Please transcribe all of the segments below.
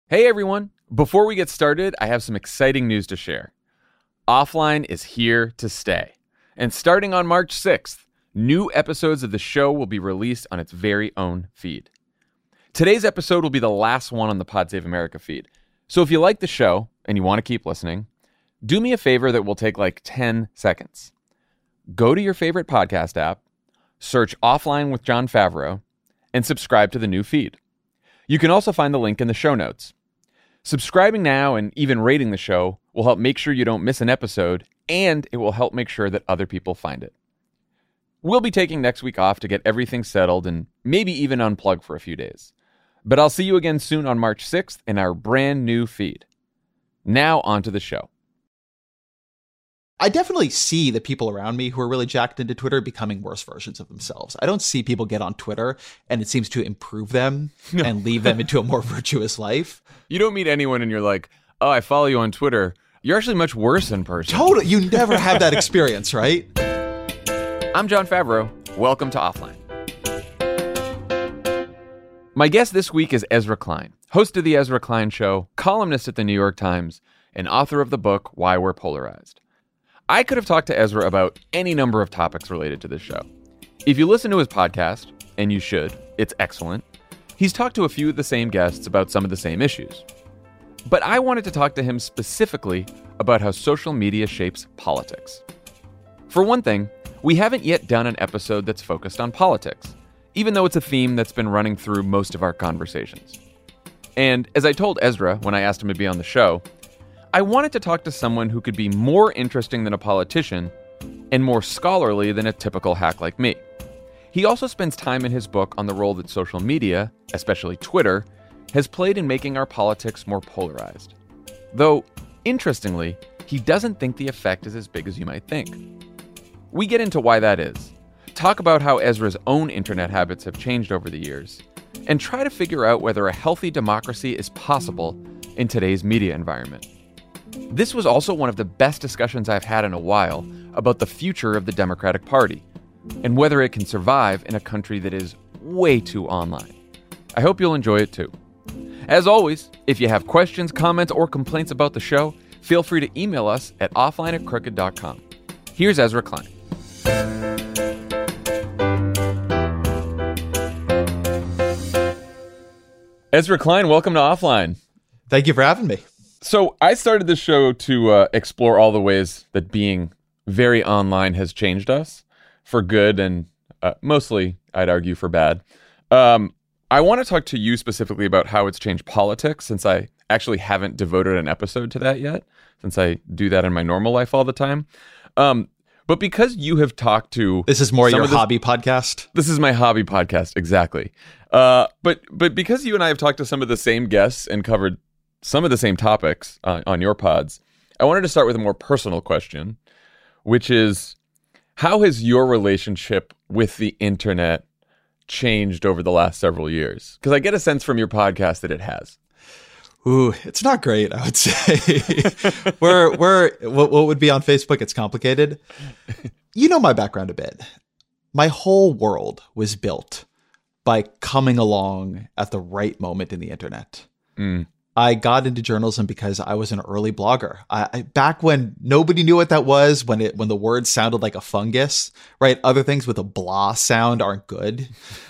Hey everyone! Before we get started, I have some exciting news to share. Offline is here to stay. And starting on March 6th, new episodes of the show will be released on its very own feed. Today's episode will be the last one on the Pod Save America feed. So if you like the show and you want to keep listening, do me a favor that will take like 10 seconds. Go to your favorite podcast app, search Offline with Jon Favreau, and subscribe to the new feed. You can also find the link in the show notes. Subscribing now and even rating the show will help make sure you don't miss an episode, and it will help make sure that other people find it. We'll be taking next week off to get everything settled and maybe even unplug for a few days. But I'll see you again soon on March 6th in our brand new feed. Now on to the show. I definitely see the people around me who are really jacked into Twitter becoming worse versions of themselves. I don't see people get on Twitter and it seems to improve them and lead them into a more virtuous life. You don't meet anyone and you're like, oh, I follow you on Twitter. You're actually much worse in person. Totally. You never have that experience, right? I'm Jon Favreau. Welcome to Offline. My guest this week is Ezra Klein, host of The Ezra Klein Show, columnist at The New York Times, and author of the book Why We're Polarized. I could have talked to Ezra about any number of topics related to this show. If you listen to his podcast, and you should, it's excellent, he's talked to a few of the same guests about some of the same issues. But I wanted to talk to him specifically about how social media shapes politics. For one thing, we haven't yet done an episode that's focused on politics, even though it's a theme that's been running through most of our conversations. And as I told Ezra when I asked him to be on the show, I wanted to talk to someone who could be more interesting than a politician and more scholarly than a typical hack like me. He also spends time in his book on the role that social media, especially Twitter, has played in making our politics more polarized. Though, interestingly, he doesn't think the effect is as big as you might think. We get into why that is, talk about how Ezra's own internet habits have changed over the years, and try to figure out whether a healthy democracy is possible in today's media environment. This was also one of the best discussions I've had in a while about the future of the Democratic Party and whether it can survive in a country that is way too online. I hope you'll enjoy it too. As always, if you have questions, comments, or complaints about the show, feel free to email us at offline@crooked.com. Here's Ezra Klein. Ezra Klein, welcome to Offline. Thank you for having me. So I started this show to explore all the ways that being very online has changed us for good and mostly, I'd argue, for bad. I want to talk to you specifically about how it's changed politics, since I actually haven't devoted an episode to that yet, since I do that in my normal life all the time. But because you have talked to... This is more your hobby podcast? This is my hobby podcast, exactly. But because you and I have talked to some of the same guests and covered some of the same topics on your pods, I wanted to start with a more personal question, which is, how has your relationship with the internet changed over the last several years? Because I get a sense from your podcast that it has. Ooh, it's not great, I would say. We're what would be on Facebook, it's complicated. You know my background a bit. My whole world was built by coming along at the right moment in the internet. I got into journalism because I was an early blogger. I back when nobody knew what that was, when the word sounded like a fungus, right? Other things with a blah sound aren't good.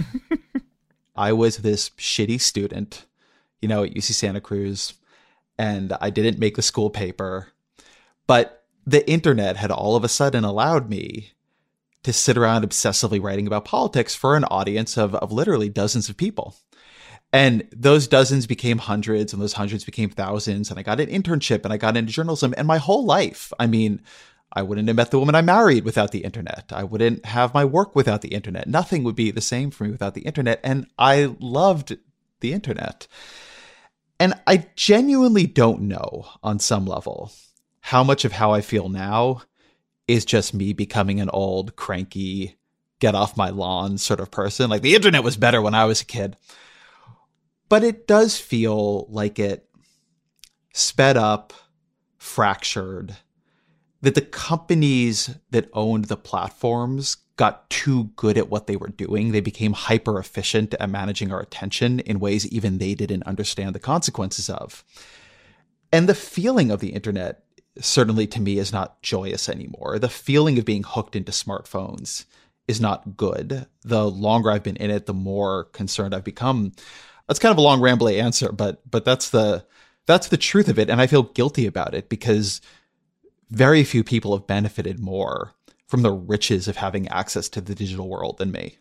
I was this shitty student, at UC Santa Cruz, and I didn't make the school paper. But the internet had all of a sudden allowed me to sit around obsessively writing about politics for an audience of literally dozens of people. And those dozens became hundreds, and those hundreds became thousands. And I got an internship, and I got into journalism. And my whole life, I wouldn't have met the woman I married without the internet. I wouldn't have my work without the internet. Nothing would be the same for me without the internet. And I loved the internet. And I genuinely don't know, on some level, how much of how I feel now is just me becoming an old, cranky, get off my lawn sort of person. Like, the internet was better when I was a kid. But it does feel like it sped up, fractured, that the companies that owned the platforms got too good at what they were doing. They became hyper efficient at managing our attention in ways even they didn't understand the consequences of. And the feeling of the internet, certainly to me, is not joyous anymore. The feeling of being hooked into smartphones is not good. The longer I've been in it, the more concerned I've become. That's kind of a long, rambly answer, but that's the truth of it. And I feel guilty about it because very few people have benefited more from the riches of having access to the digital world than me.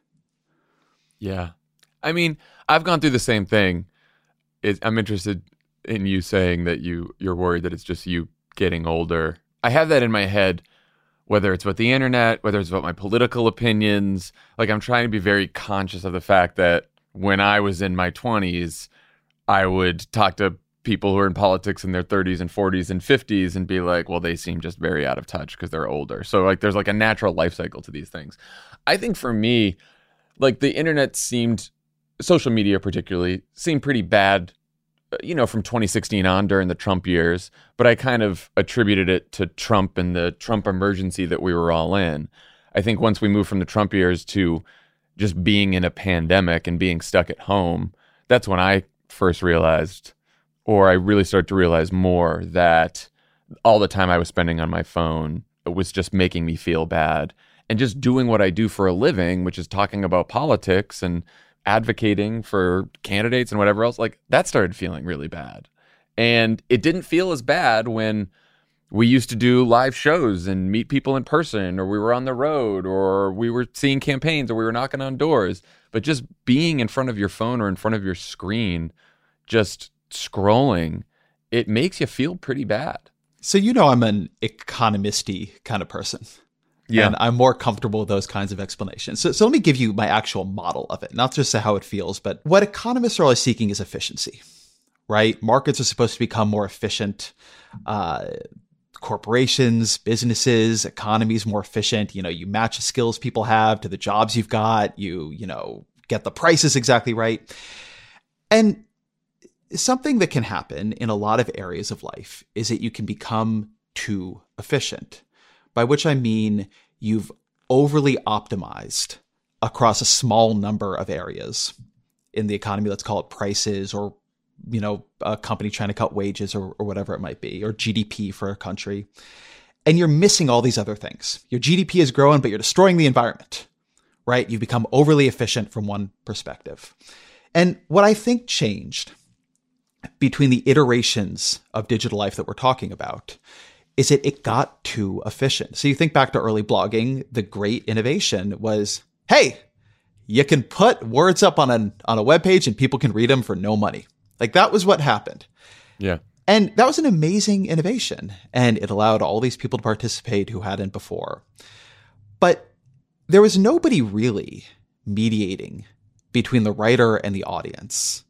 Yeah. I mean, I've gone through the same thing. I'm interested in you saying that you're worried that it's just you getting older. I have that in my head, whether it's about the internet, whether it's about my political opinions. Like, I'm trying to be very conscious of the fact that when I was in my 20s, I would talk to people who are in politics in their 30s and 40s and 50s and be like, well, they seem just very out of touch because they're older. So like there's like a natural life cycle to these things. I think for me, like the internet social media particularly, seemed pretty bad, from 2016 on during the Trump years. But I kind of attributed it to Trump and the Trump emergency that we were all in. I think once we moved from the Trump years to just being in a pandemic and being stuck at home, that's when I first realized, or I really started to realize more, that all the time I was spending on my phone, it was just making me feel bad. And just doing what I do for a living, which is talking about politics and advocating for candidates and whatever else, like that started feeling really bad. And it didn't feel as bad when we used to do live shows and meet people in person, or we were on the road, or we were seeing campaigns, or we were knocking on doors. But just being in front of your phone or in front of your screen, just scrolling, it makes you feel pretty bad. So I'm an economisty kind of person. Yeah. And I'm more comfortable with those kinds of explanations. So let me give you my actual model of it, not just how it feels, but what economists are always seeking is efficiency, right? Markets are supposed to become more efficient. Corporations, businesses, economies more efficient. You match the skills people have to the jobs you've got. You get the prices exactly right. And something that can happen in a lot of areas of life is that you can become too efficient, by which I mean you've overly optimized across a small number of areas in the economy. Let's call it prices, or, a company trying to cut wages, or whatever it might be, or GDP for a country. And you're missing all these other things. Your GDP is growing, but you're destroying the environment, right? You've become overly efficient from one perspective. And what I think changed between the iterations of digital life that we're talking about is that it got too efficient. So you think back to early blogging, the great innovation was, hey, you can put words up on a web page and people can read them for no money. Like that was what happened. Yeah. And that was an amazing innovation. And it allowed all these people to participate who hadn't before. But there was nobody really mediating between the writer and the audience,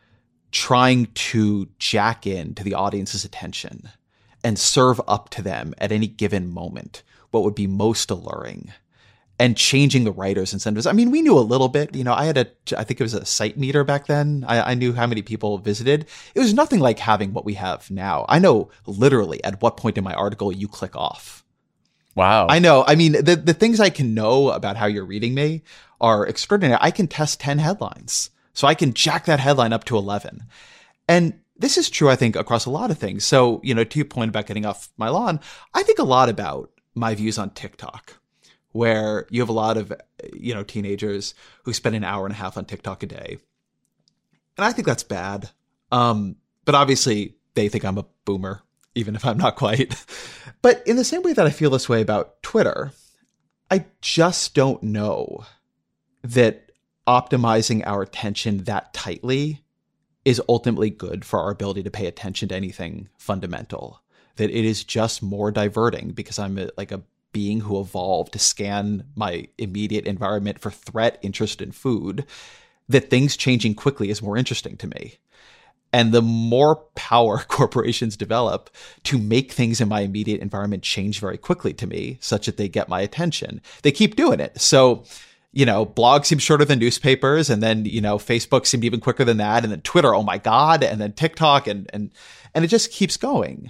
trying to jack in to the audience's attention and serve up to them at any given moment what would be most alluring, and changing the writer's incentives. I mean, we knew a little bit. I think it was a site meter back then. I knew how many people visited. It was nothing like having what we have now. I know literally at what point in my article you click off. Wow. I know. I mean, the things I can know about how you're reading me are extraordinary. I can test 10 headlines. So I can jack that headline up to 11. And this is true, I think, across a lot of things. So, to your point about getting off my lawn, I think a lot about my views on TikTok, where you have a lot of, teenagers who spend an hour and a half on TikTok a day. And I think that's bad. But obviously they think I'm a boomer, even if I'm not quite. But in the same way that I feel this way about Twitter, I just don't know that optimizing our attention that tightly is ultimately good for our ability to pay attention to anything fundamental. That it is just more diverting because I'm a being who evolved to scan my immediate environment for threat, interest, and food, that things changing quickly is more interesting to me. And the more power corporations develop to make things in my immediate environment change very quickly to me, such that they get my attention, they keep doing it. So, blogs seem shorter than newspapers, and then, Facebook seemed even quicker than that, and then Twitter, oh my God, and then TikTok, and it just keeps going.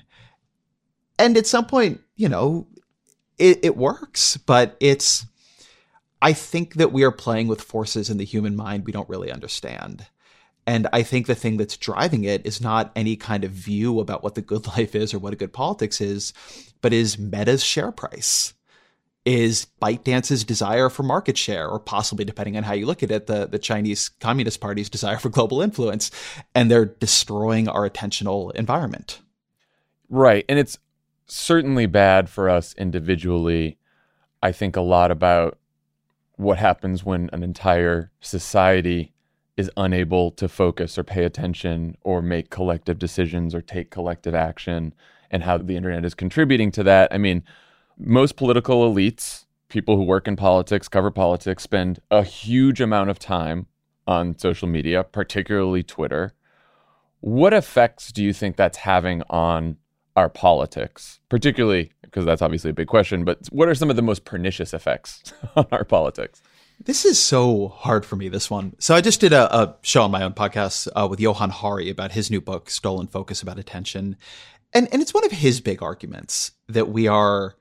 And at some point, it works, but I think that we are playing with forces in the human mind we don't really understand. And I think the thing that's driving it is not any kind of view about what the good life is or what a good politics is, but is Meta's share price, is ByteDance's desire for market share, or possibly, depending on how you look at it, the Chinese Communist Party's desire for global influence. And they're destroying our attentional environment. Right. And it's certainly bad for us individually. I think a lot about what happens when an entire society is unable to focus or pay attention or make collective decisions or take collective action, and how the internet is contributing to that. I mean, most political elites, people who work in politics, cover politics, spend a huge amount of time on social media, particularly Twitter. What effects do you think that's having on our politics, particularly, because that's obviously a big question, but what are some of the most pernicious effects on our politics? This is so hard for me, this one. So I just did a show on my own podcast with Johan Hari about his new book, Stolen Focus, about attention. And it's one of his big arguments that we are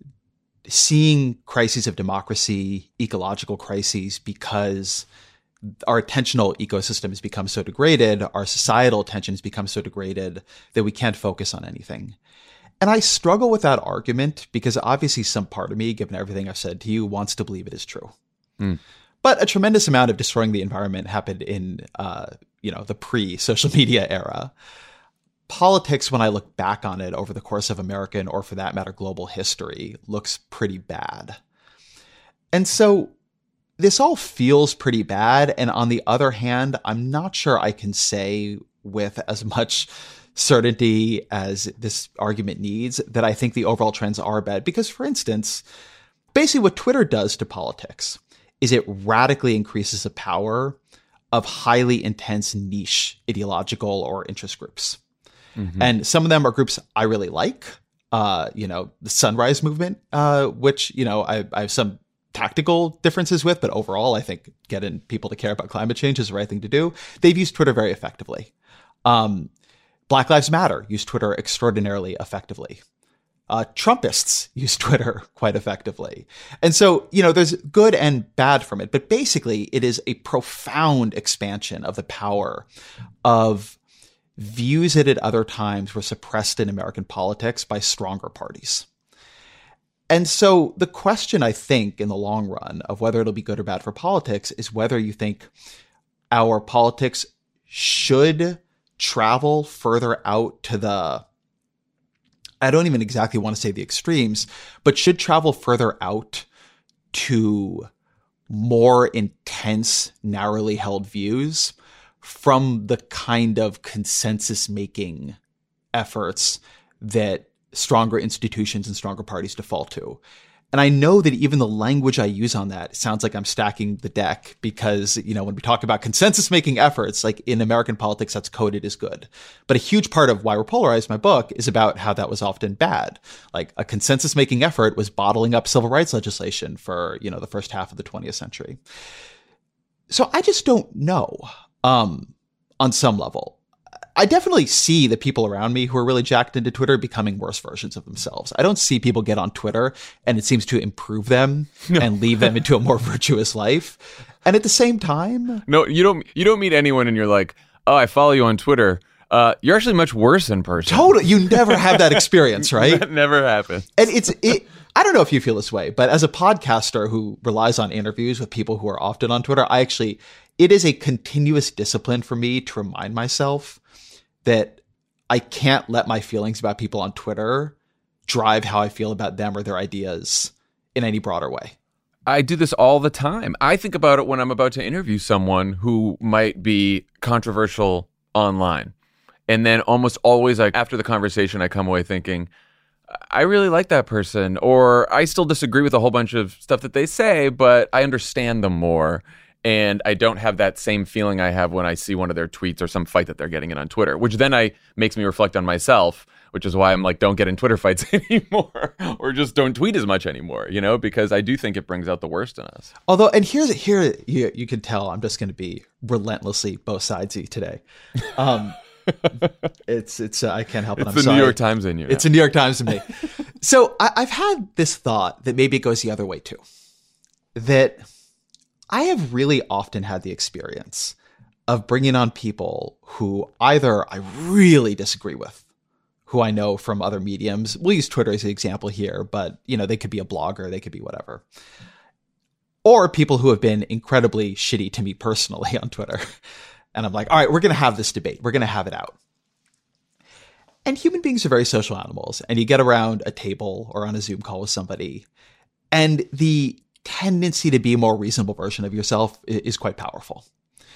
seeing crises of democracy, ecological crises, because our attentional ecosystem has become so degraded, our societal attention has become so degraded that we can't focus on anything. And I struggle with that argument because obviously some part of me, given everything I've said to you, wants to believe it is true. But a tremendous amount of destroying the environment happened in, the pre-social media era. Politics, when I look back on it over the course of American, or for that matter, global history, looks pretty bad. And so this all feels pretty bad. And on the other hand, I'm not sure I can say with as much certainty as this argument needs that I think the overall trends are bad. Because, for instance, basically what Twitter does to politics is it radically increases the power of highly intense niche ideological or interest groups. Mm-hmm. And some of them are groups I really like, the Sunrise Movement, which, I have some tactical differences with, but overall, I think getting people to care about climate change is the right thing to do. They've used Twitter very effectively. Black Lives Matter use Twitter extraordinarily effectively. Trumpists use Twitter quite effectively. And so, there's good and bad from it, but basically it is a profound expansion of the power of views that at other times were suppressed in American politics by stronger parties. And so the question, I think, in the long run of whether it'll be good or bad for politics is whether you think our politics should travel further out to I don't even exactly want to say the extremes, but should travel further out to more intense, narrowly held views from the kind of consensus-making efforts that stronger institutions and stronger parties default to. And I know that even the language I use on that sounds like I'm stacking the deck because, when we talk about consensus-making efforts, like in American politics, that's coded as good. But a huge part of Why We're Polarized, my book, is about how that was often bad. Like a consensus-making effort was bottling up civil rights legislation for, the first half of the 20th century. So I just don't know, on some level. I definitely see the people around me who are really jacked into Twitter becoming worse versions of themselves. I don't see people get on Twitter and it seems to improve them and lead them into a more virtuous life. And at the same time, no, you don't meet anyone and you're like, oh, I follow you on Twitter. You're actually much worse in person. Totally. You never have that experience, right? That never happened. And I don't know if you feel this way, but as a podcaster who relies on interviews with people who are often on Twitter, it is a continuous discipline for me to remind myself that I can't let my feelings about people on Twitter drive how I feel about them or their ideas in any broader way. I do this all the time. I think about it when I'm about to interview someone who might be controversial online. And then almost always, after the conversation, I come away thinking, I really like that person, or I still disagree with a whole bunch of stuff that they say, but I understand them more. And I don't have that same feeling I have when I see one of their tweets or some fight that they're getting in on Twitter, which then makes me reflect on myself, which is why I'm like, don't get in Twitter fights anymore, or just don't tweet as much anymore, because I do think it brings out the worst in us. Although, and here you can tell I'm just going to be relentlessly both sidesy today. It's I can't help it. It's the New York Times in you. It's a New York Times in me. So I've had this thought that maybe it goes the other way too, that I have really often had the experience of bringing on people who either I really disagree with, who I know from other mediums. We'll use Twitter as an example here, but they could be a blogger, they could be whatever. Or people who have been incredibly shitty to me personally on Twitter. And I'm like, all right, we're going to have this debate. We're going to have it out. And human beings are very social animals. And you get around a table or on a Zoom call with somebody, and the tendency to be a more reasonable version of yourself is quite powerful.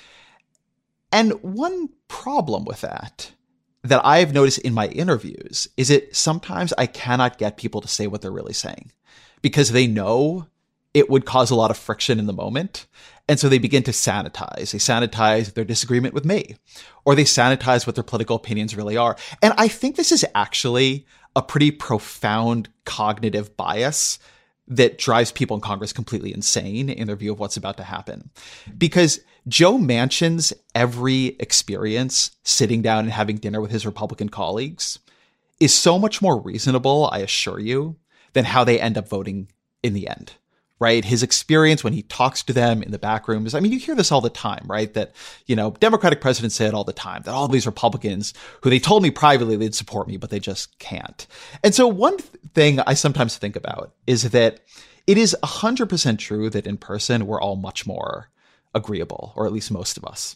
And one problem with that I've noticed in my interviews is that sometimes I cannot get people to say what they're really saying because they know it would cause a lot of friction in the moment. And so they begin to sanitize. They sanitize their disagreement with me, or they sanitize what their political opinions really are. And I think this is actually a pretty profound cognitive bias that drives people in Congress completely insane in their view of what's about to happen. Because Joe Manchin's every experience sitting down and having dinner with his Republican colleagues is so much more reasonable, I assure you, than how they end up voting in the end. Right? His experience when he talks to them in the back rooms. I mean, you hear this all the time, right? That, Democratic presidents say it all the time, that all these Republicans who they told me privately they'd support me, but they just can't. And so one thing I sometimes think about is that it is 100% true that in person, we're all much more agreeable, or at least most of us.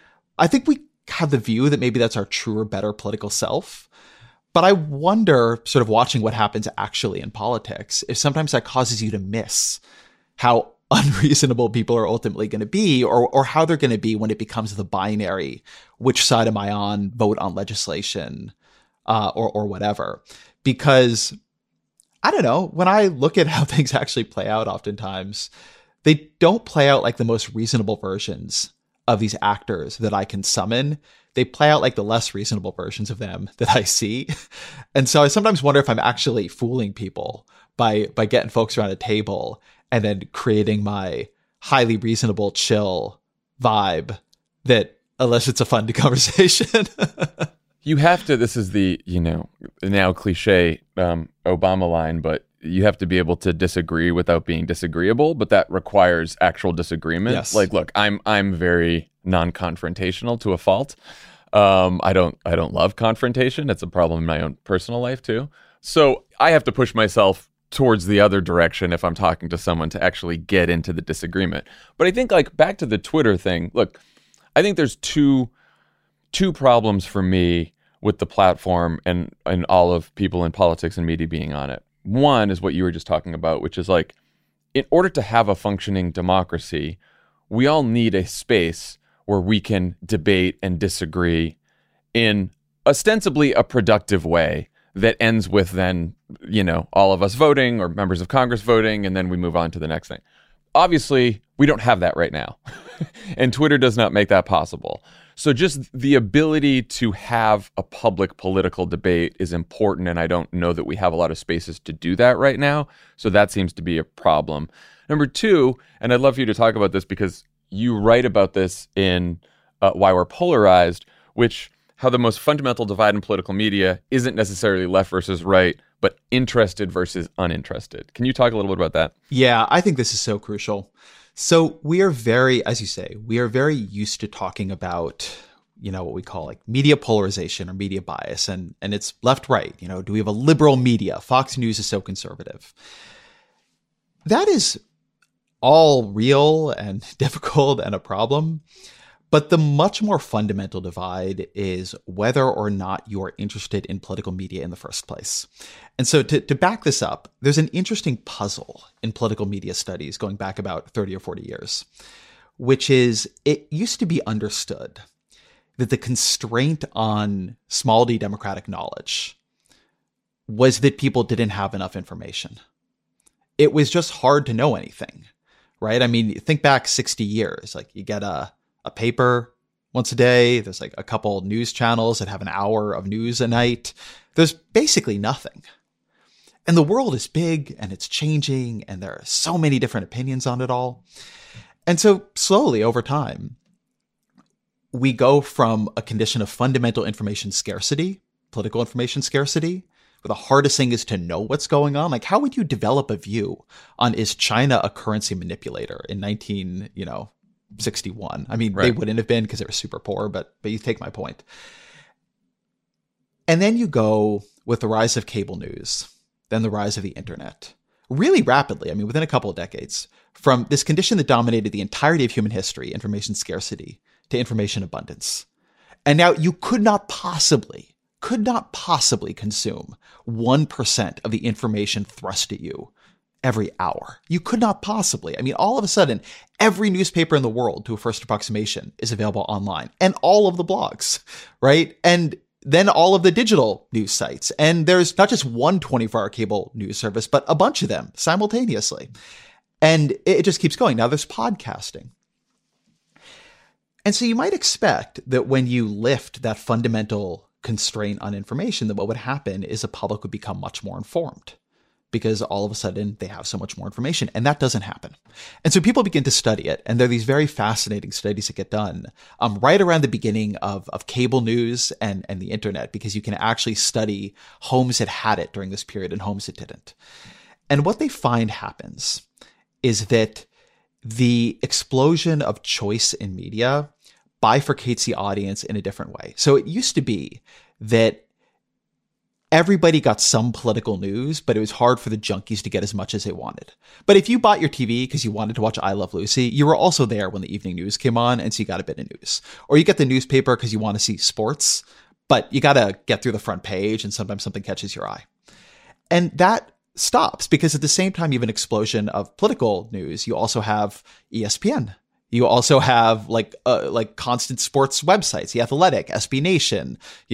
I think we have the view that maybe that's our truer, better political self. But I wonder, sort of watching what happens actually in politics, if sometimes that causes you to miss how unreasonable people are ultimately going to be, or how they're going to be when it becomes the binary, which side am I on, vote on legislation, or whatever. Because, I don't know, when I look at how things actually play out oftentimes, they don't play out like the most reasonable versions of these actors that I can summon. They play out like the less reasonable versions of them that I see. And so I sometimes wonder if I'm actually fooling people by getting folks around a table and then creating my highly reasonable, chill vibe that elicits a fun conversation. You have to, this is the, now cliche Obama line, but you have to be able to disagree without being disagreeable, but that requires actual disagreement. Yes. Like, look, I'm very non-confrontational to a fault. I don't love confrontation. It's a problem in my own personal life too. So I have to push myself towards the other direction if I'm talking to someone to actually get into the disagreement. But I think, like, back to the Twitter thing, look, I think there's two problems for me with the platform and all of people in politics and media being on it. One is what you were just talking about, which is like, in order to have a functioning democracy, we all need a space where we can debate and disagree in ostensibly a productive way that ends with then, all of us voting or members of Congress voting, and then we move on to the next thing. Obviously, we don't have that right now, and Twitter does not make that possible. So just the ability to have a public political debate is important, and I don't know that we have a lot of spaces to do that right now. So that seems to be a problem. Number two, and I'd love for you to talk about this because you write about this in Why We're Polarized, which how the most fundamental divide in political media isn't necessarily left versus right, but interested versus uninterested. Can you talk a little bit about that? Yeah, I think this is so crucial. So we are very, as you say, we are very used to talking about, what we call like media polarization or media bias, and it's left-right. Do we have a liberal media? Fox News is so conservative. That is all real and difficult and a problem. But the much more fundamental divide is whether or not you're interested in political media in the first place. And so to back this up, there's an interesting puzzle in political media studies going back about 30 or 40 years, which is it used to be understood that the constraint on small d democratic knowledge was that people didn't have enough information. It was just hard to know anything, right? I mean, think back 60 years, like you get a paper once a day. There's like a couple news channels that have an hour of news a night. There's basically nothing. And the world is big and it's changing and there are so many different opinions on it all. And so slowly over time, we go from a condition of fundamental information scarcity, political information scarcity, where the hardest thing is to know what's going on. Like, how would you develop a view on, is China a currency manipulator in 1961? I mean, They wouldn't have been because they were super poor, but you take my point. And then you go with the rise of cable news, then the rise of the internet, really rapidly. I mean, within a couple of decades, from this condition that dominated the entirety of human history, information scarcity, to information abundance. And now you could not possibly consume 1% of the information thrust at you every hour. You could not possibly. I mean, all of a sudden, every newspaper in the world, to a first approximation, is available online, and all of the blogs, right? And then all of the digital news sites. And there's not just one 24-hour cable news service, but a bunch of them simultaneously. And it just keeps going. Now there's podcasting. And so you might expect that when you lift that fundamental constraint on information, that what would happen is the public would become much more informed, because all of a sudden they have so much more information, and that doesn't happen. And so people begin to study it, and there are these very fascinating studies that get done right around the beginning of cable news and the internet, because you can actually study homes that had it during this period and homes that didn't. And what they find happens is that the explosion of choice in media bifurcates the audience in a different way. So it used to be that everybody got some political news, but it was hard for the junkies to get as much as they wanted. But if you bought your TV because you wanted to watch I Love Lucy, you were also there when the evening news came on, and so you got a bit of news. Or you get the newspaper because you want to see sports, but you got to get through the front page, and sometimes something catches your eye. And that stops, because at the same time you have an explosion of political news, you also have ESPN. You also have like constant sports websites, The Athletic, SB Nation,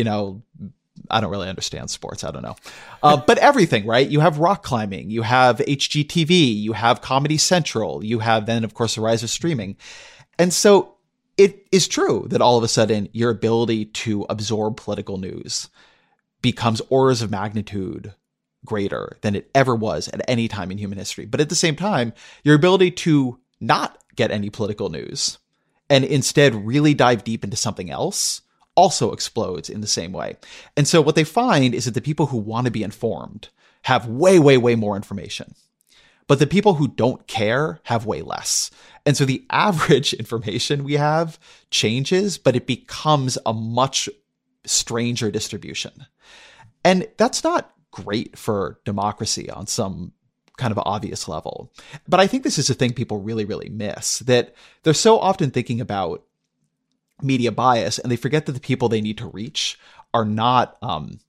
I don't really understand sports. I don't know. But everything, right? You have rock climbing, you have HGTV, you have Comedy Central, you have then, of course, the rise of streaming. And so it is true that all of a sudden your ability to absorb political news becomes orders of magnitude greater than it ever was at any time in human history. But at the same time, your ability to not get any political news and instead really dive deep into something else also explodes in the same way. And so what they find is that the people who want to be informed have way, way, way more information, but the people who don't care have way less. And so the average information we have changes, but it becomes a much stranger distribution. And that's not great for democracy on some kind of obvious level. But I think this is a thing people really, really miss, that they're so often thinking about media bias, and they forget that the people they need to reach are not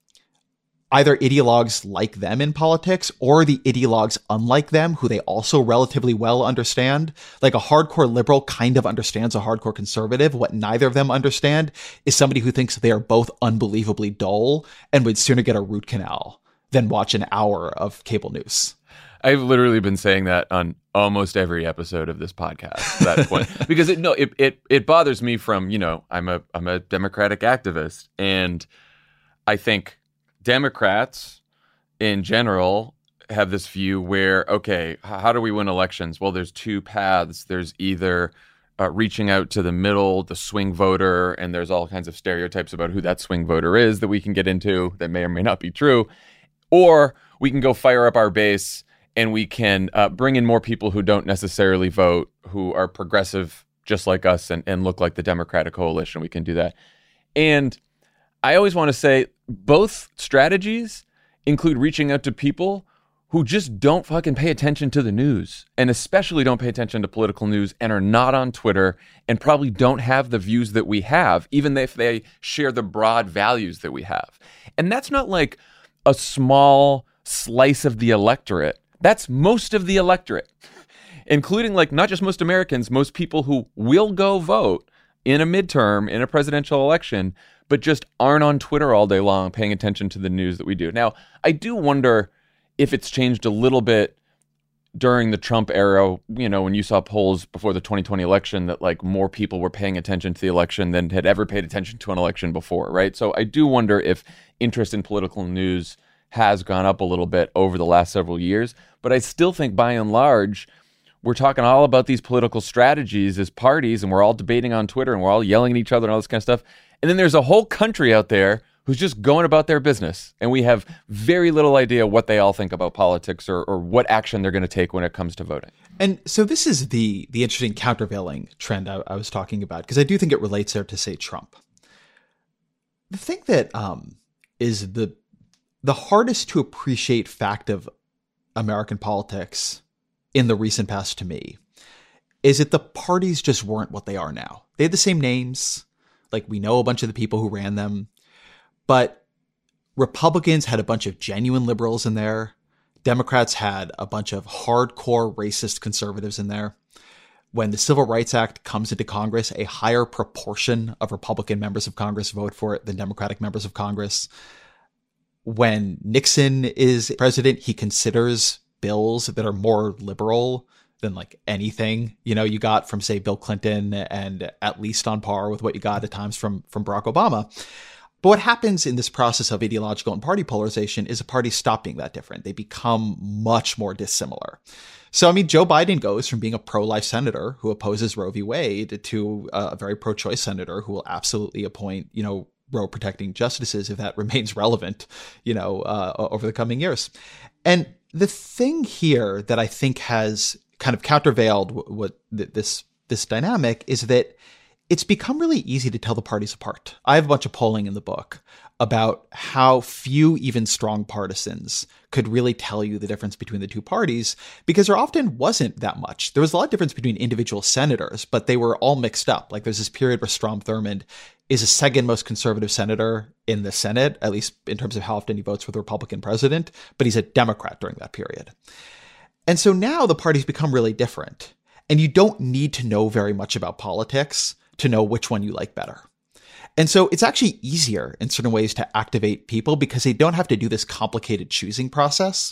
either ideologues like them in politics or the ideologues unlike them who they also relatively well understand. Like a hardcore liberal kind of understands a hardcore conservative. What neither of them understand is somebody who thinks they are both unbelievably dull and would sooner get a root canal than watch an hour of cable news. I've literally been saying that on almost every episode of this podcast. That point, because it bothers me from, I'm a Democratic activist, and I think Democrats in general have this view where, okay, how do we win elections? Well, there's two paths. There's either reaching out to the middle, the swing voter, and there's all kinds of stereotypes about who that swing voter is that we can get into that may or may not be true, or we can go fire up our base and we can bring in more people who don't necessarily vote, who are progressive just like us and look like the Democratic coalition. We can do that. And I always want to say both strategies include reaching out to people who just don't fucking pay attention to the news, and especially don't pay attention to political news, and are not on Twitter, and probably don't have the views that we have, even if they share the broad values that we have. And that's not like a small slice of the electorate. That's most of the electorate, including like not just most Americans, most people who will go vote in a midterm, in a presidential election, but just aren't on Twitter all day long paying attention to the news that we do. Now, I do wonder if it's changed a little bit during the Trump era, when you saw polls before the 2020 election that like more people were paying attention to the election than had ever paid attention to an election before, right? So I do wonder if interest in political news has gone up a little bit over the last several years. But I still think by and large, we're talking all about these political strategies as parties, and we're all debating on Twitter, and we're all yelling at each other and all this kind of stuff. And then there's a whole country out there who's just going about their business, and we have very little idea what they all think about politics or what action they're going to take when it comes to voting. And so this is the interesting countervailing trend I was talking about, because I do think it relates there to, say, Trump. The thing that is the hardest to appreciate fact of American politics in the recent past to me is that the parties just weren't what they are now. They had the same names. Like, we know a bunch of the people who ran them, but Republicans had a bunch of genuine liberals in there. Democrats had a bunch of hardcore racist conservatives in there. When the Civil Rights Act comes into Congress, a higher proportion of Republican members of Congress vote for it than Democratic members of Congress. When Nixon is president, he considers bills that are more liberal than like anything, you got from, say, Bill Clinton, and at least on par with what you got at times from Barack Obama. But what happens in this process of ideological and party polarization is the parties stop being that different. They become much more dissimilar. So, Joe Biden goes from being a pro-life senator who opposes Roe v. Wade to a very pro-choice senator who will absolutely appoint, Roe protecting justices if that remains relevant, over the coming years. And the thing here that I think has kind of countervailed what this dynamic is that it's become really easy to tell the parties apart. I have a bunch of polling in the book about how few even strong partisans could really tell you the difference between the two parties, because there often wasn't that much. There was a lot of difference between individual senators, but they were all mixed up. Like, there's this period where Strom Thurmond is the second most conservative senator in the Senate, at least in terms of how often he votes for the Republican president, but he's a Democrat during that period. And so now the parties become really different, and you don't need to know very much about politics to know which one you like better. And so it's actually easier in certain ways to activate people because they don't have to do this complicated choosing process.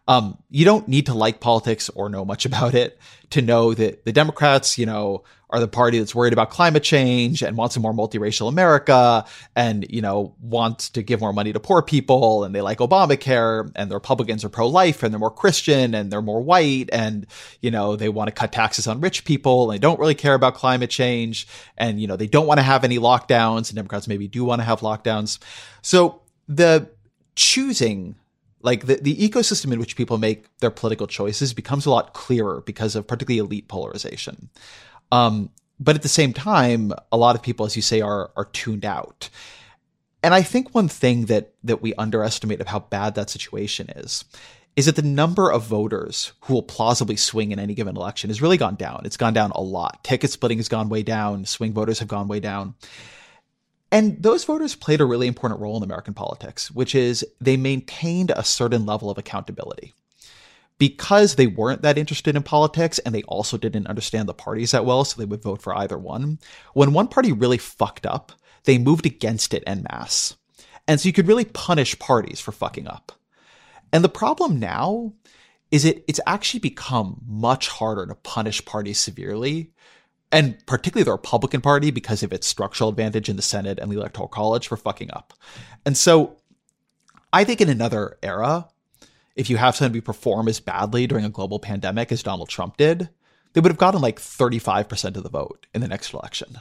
You don't need to like politics or know much about it to know that the Democrats, are the party that's worried about climate change and wants a more multiracial America and, wants to give more money to poor people, and they like Obamacare, and the Republicans are pro-life and they're more Christian and they're more white, and, they want to cut taxes on rich people and they don't really care about climate change, and, they don't want to have any lockdowns, and Democrats maybe do want to have lockdowns. So the choosing, like the ecosystem in which people make their political choices, becomes a lot clearer because of particularly elite polarization. But at the same time, a lot of people, as you say, are tuned out. And I think one thing that we underestimate of how bad that situation is that the number of voters who will plausibly swing in any given election has really gone down. It's gone down a lot. Ticket splitting has gone way down. Swing voters have gone way down. And those voters played a really important role in American politics, which is they maintained a certain level of accountability. Because they weren't that interested in politics, and they also didn't understand the parties that well, so they would vote for either one. When one party really fucked up, they moved against it en masse. And so you could really punish parties for fucking up. And the problem now is it's actually become much harder to punish parties severely, and particularly the Republican Party, because of its structural advantage in the Senate and the Electoral College, for fucking up. And so I think in another era, if you have somebody perform as badly during a global pandemic as Donald Trump did, they would have gotten like 35% of the vote in the next election.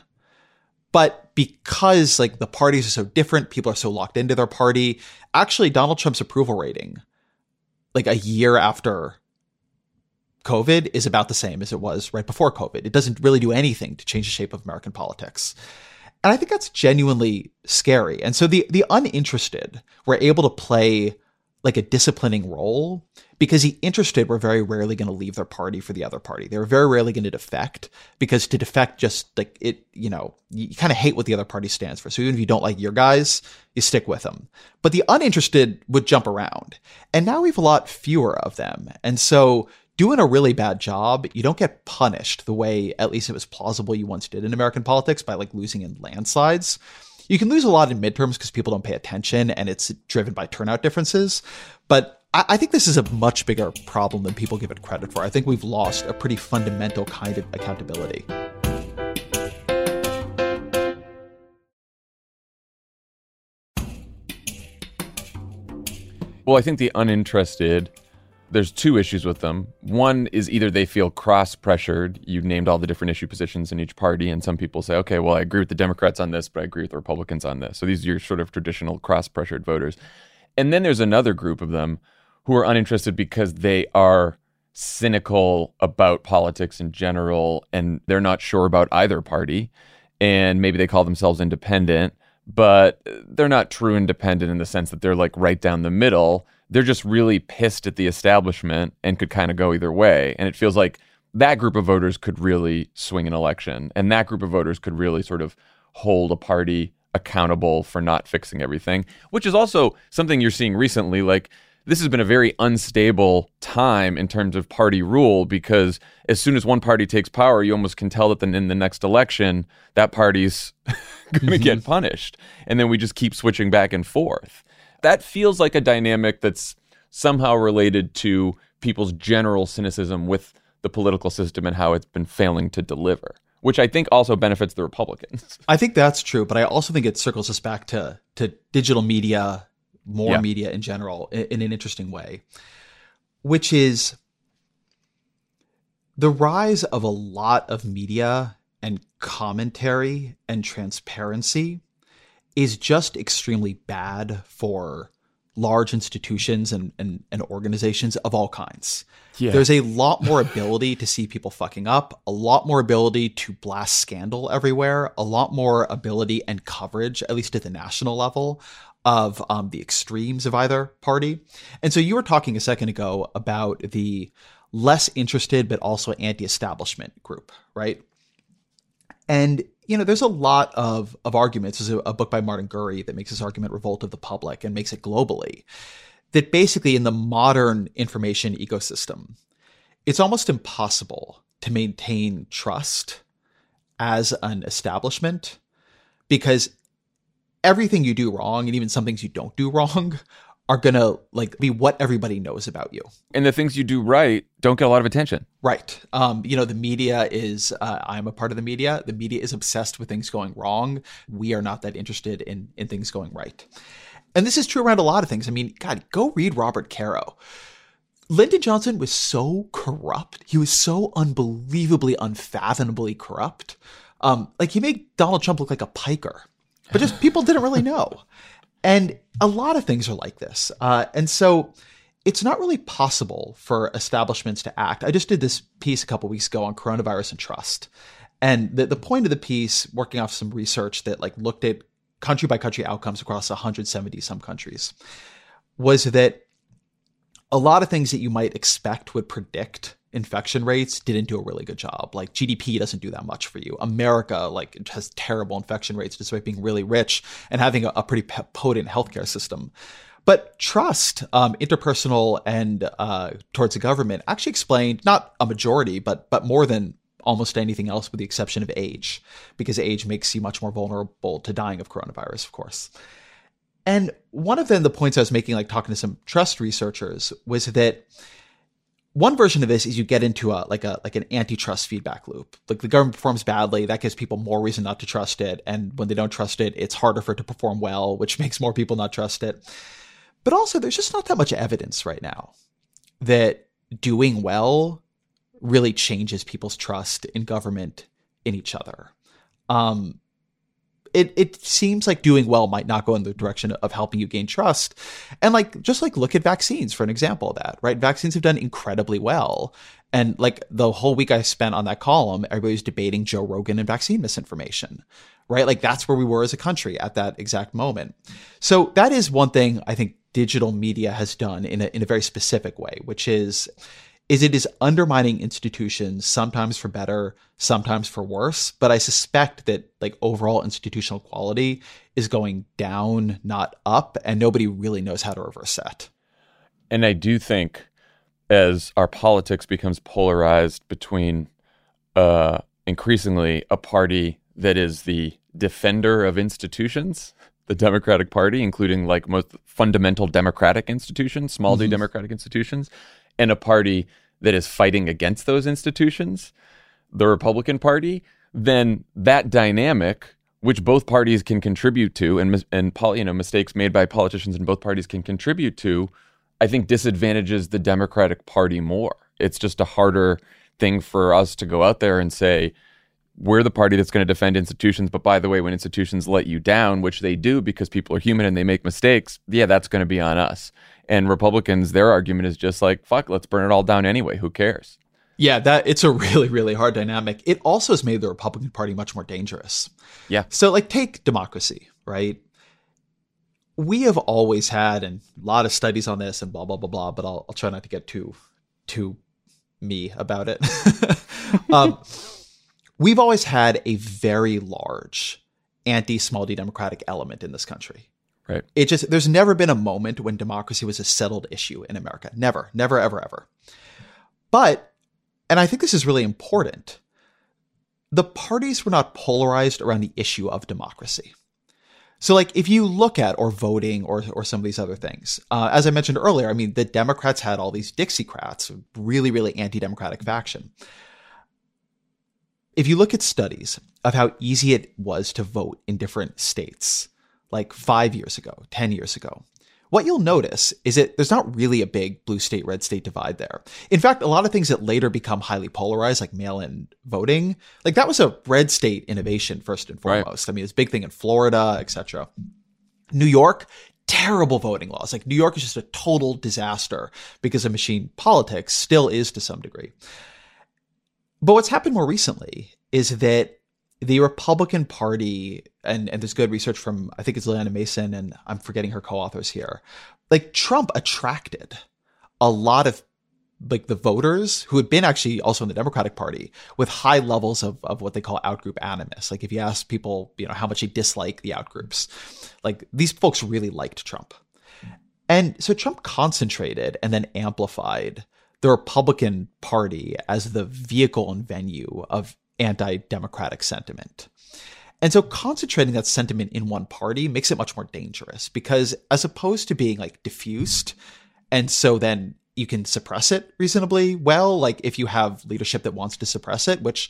But because like the parties are so different, people are so locked into their party, actually Donald Trump's approval rating, like a year after COVID, is about the same as it was right before COVID. It doesn't really do anything to change the shape of American politics. And I think that's genuinely scary. And so the uninterested were able to play like a disciplining role, because the interested were very rarely going to leave their party for the other party. They were very rarely going to defect, because to defect just like it, you kind of hate what the other party stands for. So even if you don't like your guys, you stick with them. But the uninterested would jump around. And now we have a lot fewer of them. And so doing a really bad job, you don't get punished the way, at least it was plausible you once did in American politics, by like losing in landslides. You can lose a lot in midterms because people don't pay attention and it's driven by turnout differences. But I think this is a much bigger problem than people give it credit for. I think we've lost a pretty fundamental kind of accountability. Well, I think the uninterested there's two issues with them. One is either they feel cross-pressured. You've named all the different issue positions in each party, and some people say, okay, well, I agree with the Democrats on this, but I agree with the Republicans on this. So these are your sort of traditional cross-pressured voters. And then there's another group of them who are uninterested because they are cynical about politics in general, and they're not sure about either party. And maybe they call themselves independent, but they're not true independent in the sense that they're like right down the middle. They're just really pissed at the establishment and could kind of go either way. And it feels like that group of voters could really swing an election. And that group of voters could really sort of hold a party accountable for not fixing everything, which is also something you're seeing recently. Like, this has been a very unstable time in terms of party rule, because as soon as one party takes power, you almost can tell that then in the next election, that party's going to get punished. And then we just keep switching back and forth. That feels like a dynamic that's somehow related to people's general cynicism with the political system and how it's been failing to deliver, which I think also benefits the Republicans. I think that's true, but I also think it circles us back to digital media, more media in general, in an interesting way, which is the rise of a lot of media and commentary and transparency is just extremely bad for large institutions and organizations of all kinds. Yeah. There's a lot more ability to see people fucking up, a lot more ability to blast scandal everywhere, a lot more ability and coverage, at least at the national level, of the extremes of either party. And so you were talking a second ago about the less interested but also anti-establishment group, right? And you know, there's a lot of arguments. There's a book by Martin Gurry that makes this argument, Revolt of the Public, and makes it globally, that basically in the modern information ecosystem, it's almost impossible to maintain trust as an establishment, because everything you do wrong, and even some things you don't do wrong, are going to like be what everybody knows about you. And the things you do right don't get a lot of attention. Right. You know, the media is, I'm a part of the media. The media is obsessed with things going wrong. We are not that interested in things going right. And this is true around a lot of things. I mean, God, go read Robert Caro. Lyndon Johnson was so corrupt. He was so unbelievably, unfathomably corrupt. Like, he made Donald Trump look like a piker, but just people didn't really know. And a lot of things are like this. And so it's not really possible for establishments to act. I just did this piece a couple weeks ago on coronavirus and trust. And the point of the piece, working off some research that like looked at country by country outcomes across 170 some countries, was that a lot of things that you might expect would predict infection rates didn't do a really good job. Like, GDP doesn't do that much for you. America, like, it has terrible infection rates despite being really rich and having a pretty potent healthcare system. But trust, interpersonal and towards the government, actually explained not a majority, but more than almost anything else, with the exception of age, because age makes you much more vulnerable to dying of coronavirus, of course. And one of the points I was making, like talking to some trust researchers, was that one version of this is you get into an antitrust feedback loop. Like, the government performs badly, that gives people more reason not to trust it. And when they don't trust it, it's harder for it to perform well, which makes more people not trust it. But also, there's just not that much evidence right now that doing well really changes people's trust in government, in each other. It seems like doing well might not go in the direction of helping you gain trust. And just look at vaccines for an example of that, right? Vaccines have done incredibly well. And like the whole week I spent on that column, everybody was debating Joe Rogan and vaccine misinformation, right? Like, that's where we were as a country at that exact moment. So that is one thing I think digital media has done in a very specific way, which is it is undermining institutions, sometimes for better, sometimes for worse. But I suspect that like overall institutional quality is going down, not up, and nobody really knows how to reverse that. And I do think as our politics becomes polarized between increasingly a party that is the defender of institutions, the Democratic Party, including like most fundamental democratic institutions, small d democratic institutions, and a party that is fighting against those institutions, the Republican Party, then that dynamic, which both parties can contribute to, and mistakes made by politicians in both parties can contribute to, I think disadvantages the Democratic Party more. It's just a harder thing for us to go out there and say, we're the party that's going to defend institutions. But by the way, when institutions let you down, which they do because people are human and they make mistakes, yeah, that's going to be on us. And Republicans, their argument is just like, fuck, let's burn it all down anyway. Who cares? Yeah, it's a really, really hard dynamic. It also has made the Republican Party much more dangerous. Yeah. So like take democracy, right? We have always had, and a lot of studies on this and blah, blah, blah, blah, but I'll try not to get too me about it. We've always had a very large anti-small d democratic element in this country. Right. There's never been a moment when democracy was a settled issue in America. Never, never, ever, ever. But, and I think this is really important, the parties were not polarized around the issue of democracy. So like if you look at or voting or some of these other things, as I mentioned earlier, I mean, the Democrats had all these Dixiecrats, really, really anti-democratic faction. If you look at studies of how easy it was to vote in different states, like 5 years ago, 10 years ago, what you'll notice is that there's not really a big blue state, red state divide there. In fact, a lot of things that later become highly polarized, like mail-in voting, like that was a red state innovation first and foremost. Right. I mean, it's a big thing in Florida, etc. New York, terrible voting laws. Like New York is just a total disaster because of machine politics, still is to some degree. But what's happened more recently is that the Republican Party, and there's good research from, I think it's Leanna Mason, and I'm forgetting her co-authors here, like Trump attracted a lot of like the voters who had been actually also in the Democratic Party with high levels of what they call outgroup animus. Like if you ask people, you know, how much they dislike the outgroups, like these folks really liked Trump. And so Trump concentrated and then amplified the Republican Party as the vehicle and venue of anti-democratic sentiment. And so concentrating that sentiment in one party makes it much more dangerous because as opposed to being like diffused, and so then you can suppress it reasonably well, like if you have leadership that wants to suppress it, which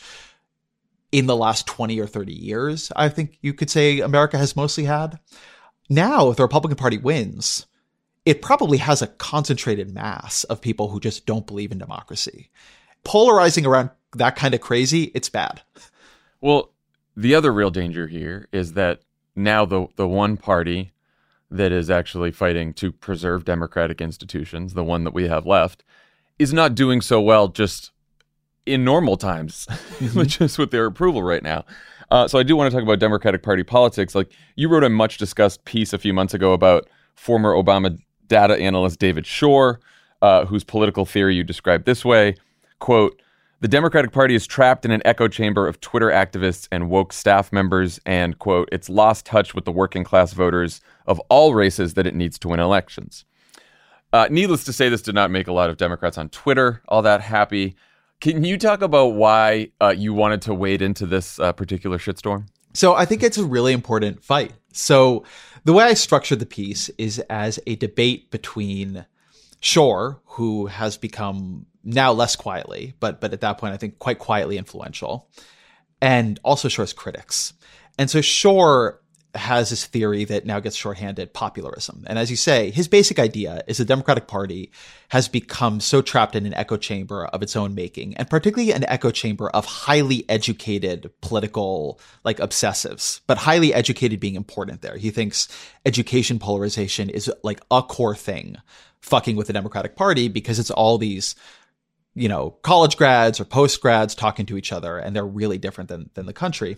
in the last 20 or 30 years, I think you could say America has mostly had. Now, if the Republican Party wins, it probably has a concentrated mass of people who just don't believe in democracy. Polarizing around that kind of crazy, it's bad. Well, the other real danger here is that now the one party that is actually fighting to preserve democratic institutions, the one that we have left, is not doing so well just in normal times, just with their approval right now. So I do want to talk about Democratic Party politics. Like you wrote a much discussed piece a few months ago about former Obama data analyst David Shor, whose political theory you described this way, quote, "The Democratic Party is trapped in an echo chamber of Twitter activists and woke staff members and, quote, it's lost touch with the working class voters of all races that it needs to win elections." Needless to say, this did not make a lot of Democrats on Twitter all that happy. Can you talk about why you wanted to wade into this particular shitstorm? So I think it's a really important fight. So the way I structured the piece is as a debate between Shor, who has become now less quietly, but at that point, I think quite quietly influential, and also Shor's critics. And so Shor has this theory that now gets shorthanded popularism. And as you say, his basic idea is the Democratic Party has become so trapped in an echo chamber of its own making, and particularly an echo chamber of highly educated political, like obsessives, but highly educated being important there. He thinks education polarization is like a core thing fucking with the Democratic Party because it's all these, you know, college grads or post grads talking to each other, and they're really different than the country.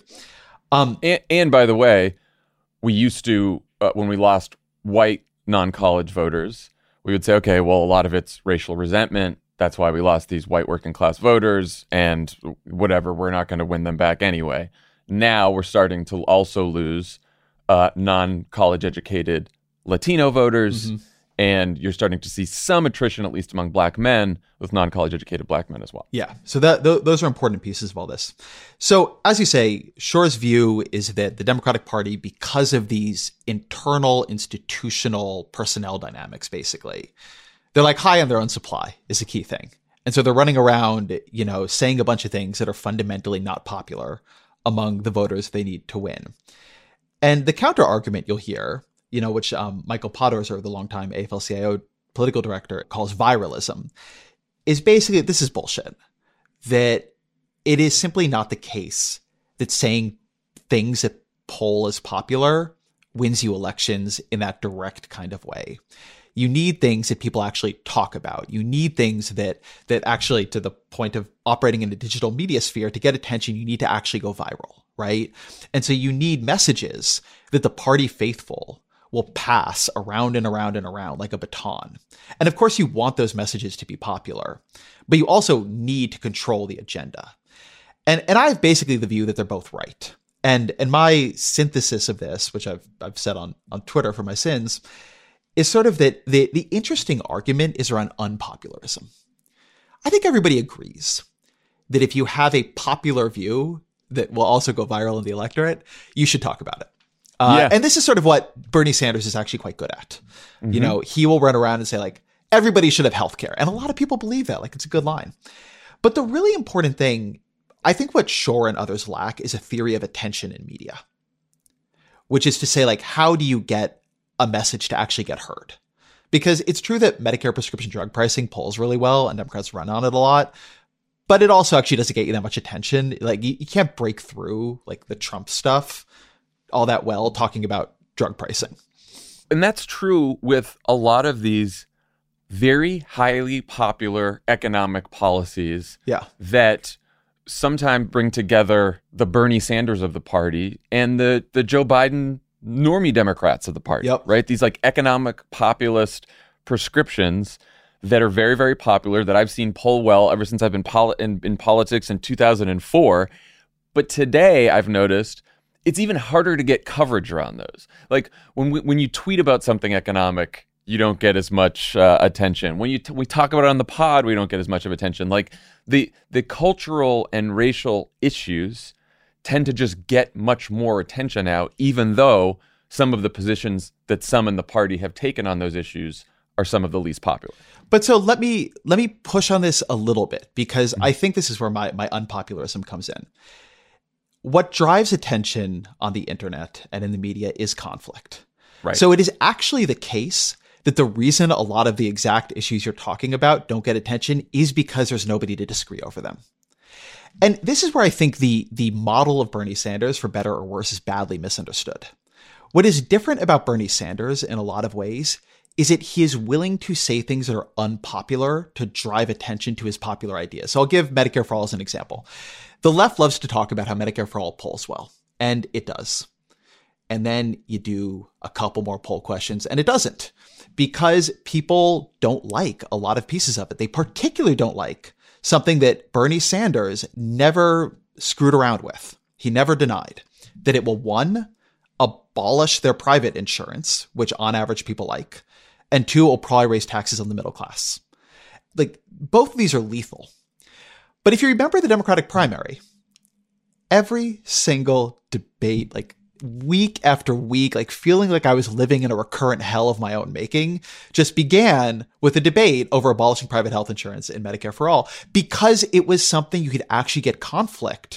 And by the way, we used to, when we lost white non-college voters, we would say, okay, well, a lot of it's racial resentment. That's why we lost these white working class voters and whatever, we're not going to win them back anyway. Now we're starting to also lose non-college educated Latino voters. Mm-hmm. And you're starting to see some attrition, at least among black men, with non-college educated black men as well. Yeah. So those are important pieces of all this. So as you say, Shor's view is that the Democratic Party, because of these internal institutional personnel dynamics, basically, they're like high on their own supply is a key thing. And so they're running around, you know, saying a bunch of things that are fundamentally not popular among the voters they need to win. And the counter argument you'll hear, you know, which Michael Podorzer, the longtime AFL-CIO political director, calls viralism, is basically, this is bullshit. That it is simply not the case that saying things that poll as popular wins you elections in that direct kind of way. You need things that people actually talk about. You need things that actually, to the point of operating in the digital media sphere, to get attention, you need to actually go viral, right? And so you need messages that the party faithful will pass around and around and around like a baton. And of course, you want those messages to be popular, but you also need to control the agenda. And I have basically the view that they're both right. And my synthesis of this, which I've said on Twitter for my sins, is sort of that the interesting argument is around unpopularism. I think everybody agrees that if you have a popular view that will also go viral in the electorate, you should talk about it. And this is sort of what Bernie Sanders is actually quite good at. Mm-hmm. You know, he will run around and say, like, everybody should have healthcare. And a lot of people believe that. Like, it's a good line. But the really important thing, I think what Shor and others lack, is a theory of attention in media, which is to say, like, how do you get a message to actually get heard? Because it's true that Medicare prescription drug pricing polls really well and Democrats run on it a lot, but it also actually doesn't get you that much attention. Like, you can't break through like the Trump stuff all that well talking about drug pricing. And that's true with a lot of these very highly popular economic policies that sometimes bring together the Bernie Sanders of the party and the Joe Biden normie Democrats of the party, right? These like economic populist prescriptions that are very, very popular that I've seen poll well ever since I've been in politics in 2004. But today I've noticed it's even harder to get coverage around those. Like when you tweet about something economic, you don't get as much attention. When we talk about it on the pod, we don't get as much of attention. Like the cultural and racial issues tend to just get much more attention now, even though some of the positions that some in the party have taken on those issues are some of the least popular. But so let me push on this a little bit, because I think this is where my unpopularism comes in. What drives attention on the internet and in the media is conflict. Right. So it is actually the case that the reason a lot of the exact issues you're talking about don't get attention is because there's nobody to disagree over them. And this is where I think the model of Bernie Sanders, for better or worse, is badly misunderstood. What is different about Bernie Sanders in a lot of ways is that he is willing to say things that are unpopular to drive attention to his popular ideas. So I'll give Medicare for All as an example. The left loves to talk about how Medicare for All polls well, and it does. And then you do a couple more poll questions and it doesn't, because people don't like a lot of pieces of it. They particularly don't like something that Bernie Sanders never screwed around with. He never denied that it will, one, abolish their private insurance, which on average people like, and two, will probably raise taxes on the middle class. Like, both of these are lethal. But if you remember the Democratic primary, every single debate, like week after week, like feeling like I was living in a recurrent hell of my own making, just began with a debate over abolishing private health insurance in Medicare for All, because it was something you could actually get conflict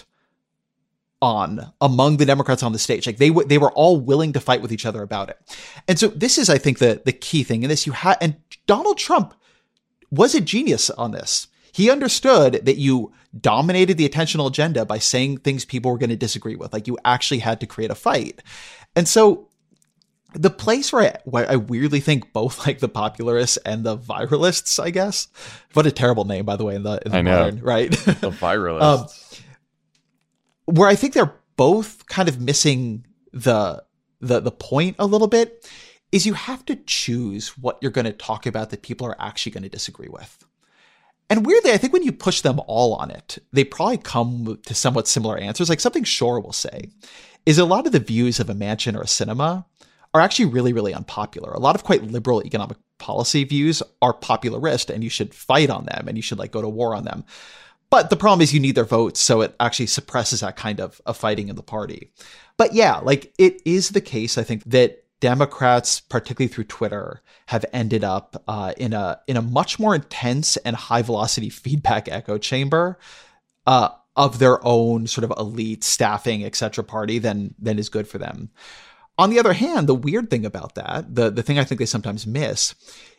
on among the Democrats on the stage. Like they were all willing to fight with each other about it. And so this is, I think, the key thing in this. And Donald Trump was a genius on this. He understood that you dominated the attentional agenda by saying things people were going to disagree with. Like, you actually had to create a fight. And so the place where I weirdly think both like the popularists and the viralists, I guess, what a terrible name, by the way, in the modern, right? The viralists. Where I think they're both kind of missing the point a little bit is you have to choose what you're going to talk about that people are actually going to disagree with. And weirdly, I think when you push them all on it, they probably come to somewhat similar answers. Like something Shor will say is a lot of the views of a Manchin or a Sinema are actually really, really unpopular. A lot of quite liberal economic policy views are popularist, and you should fight on them and you should like go to war on them. But the problem is you need their votes, so it actually suppresses that kind of fighting in the party. But yeah, like it is the case, I think, that Democrats, particularly through Twitter, have ended up in a much more intense and high velocity feedback echo chamber of their own sort of elite staffing, et cetera, party than is good for them. On the other hand, the weird thing about that, the thing I think they sometimes miss,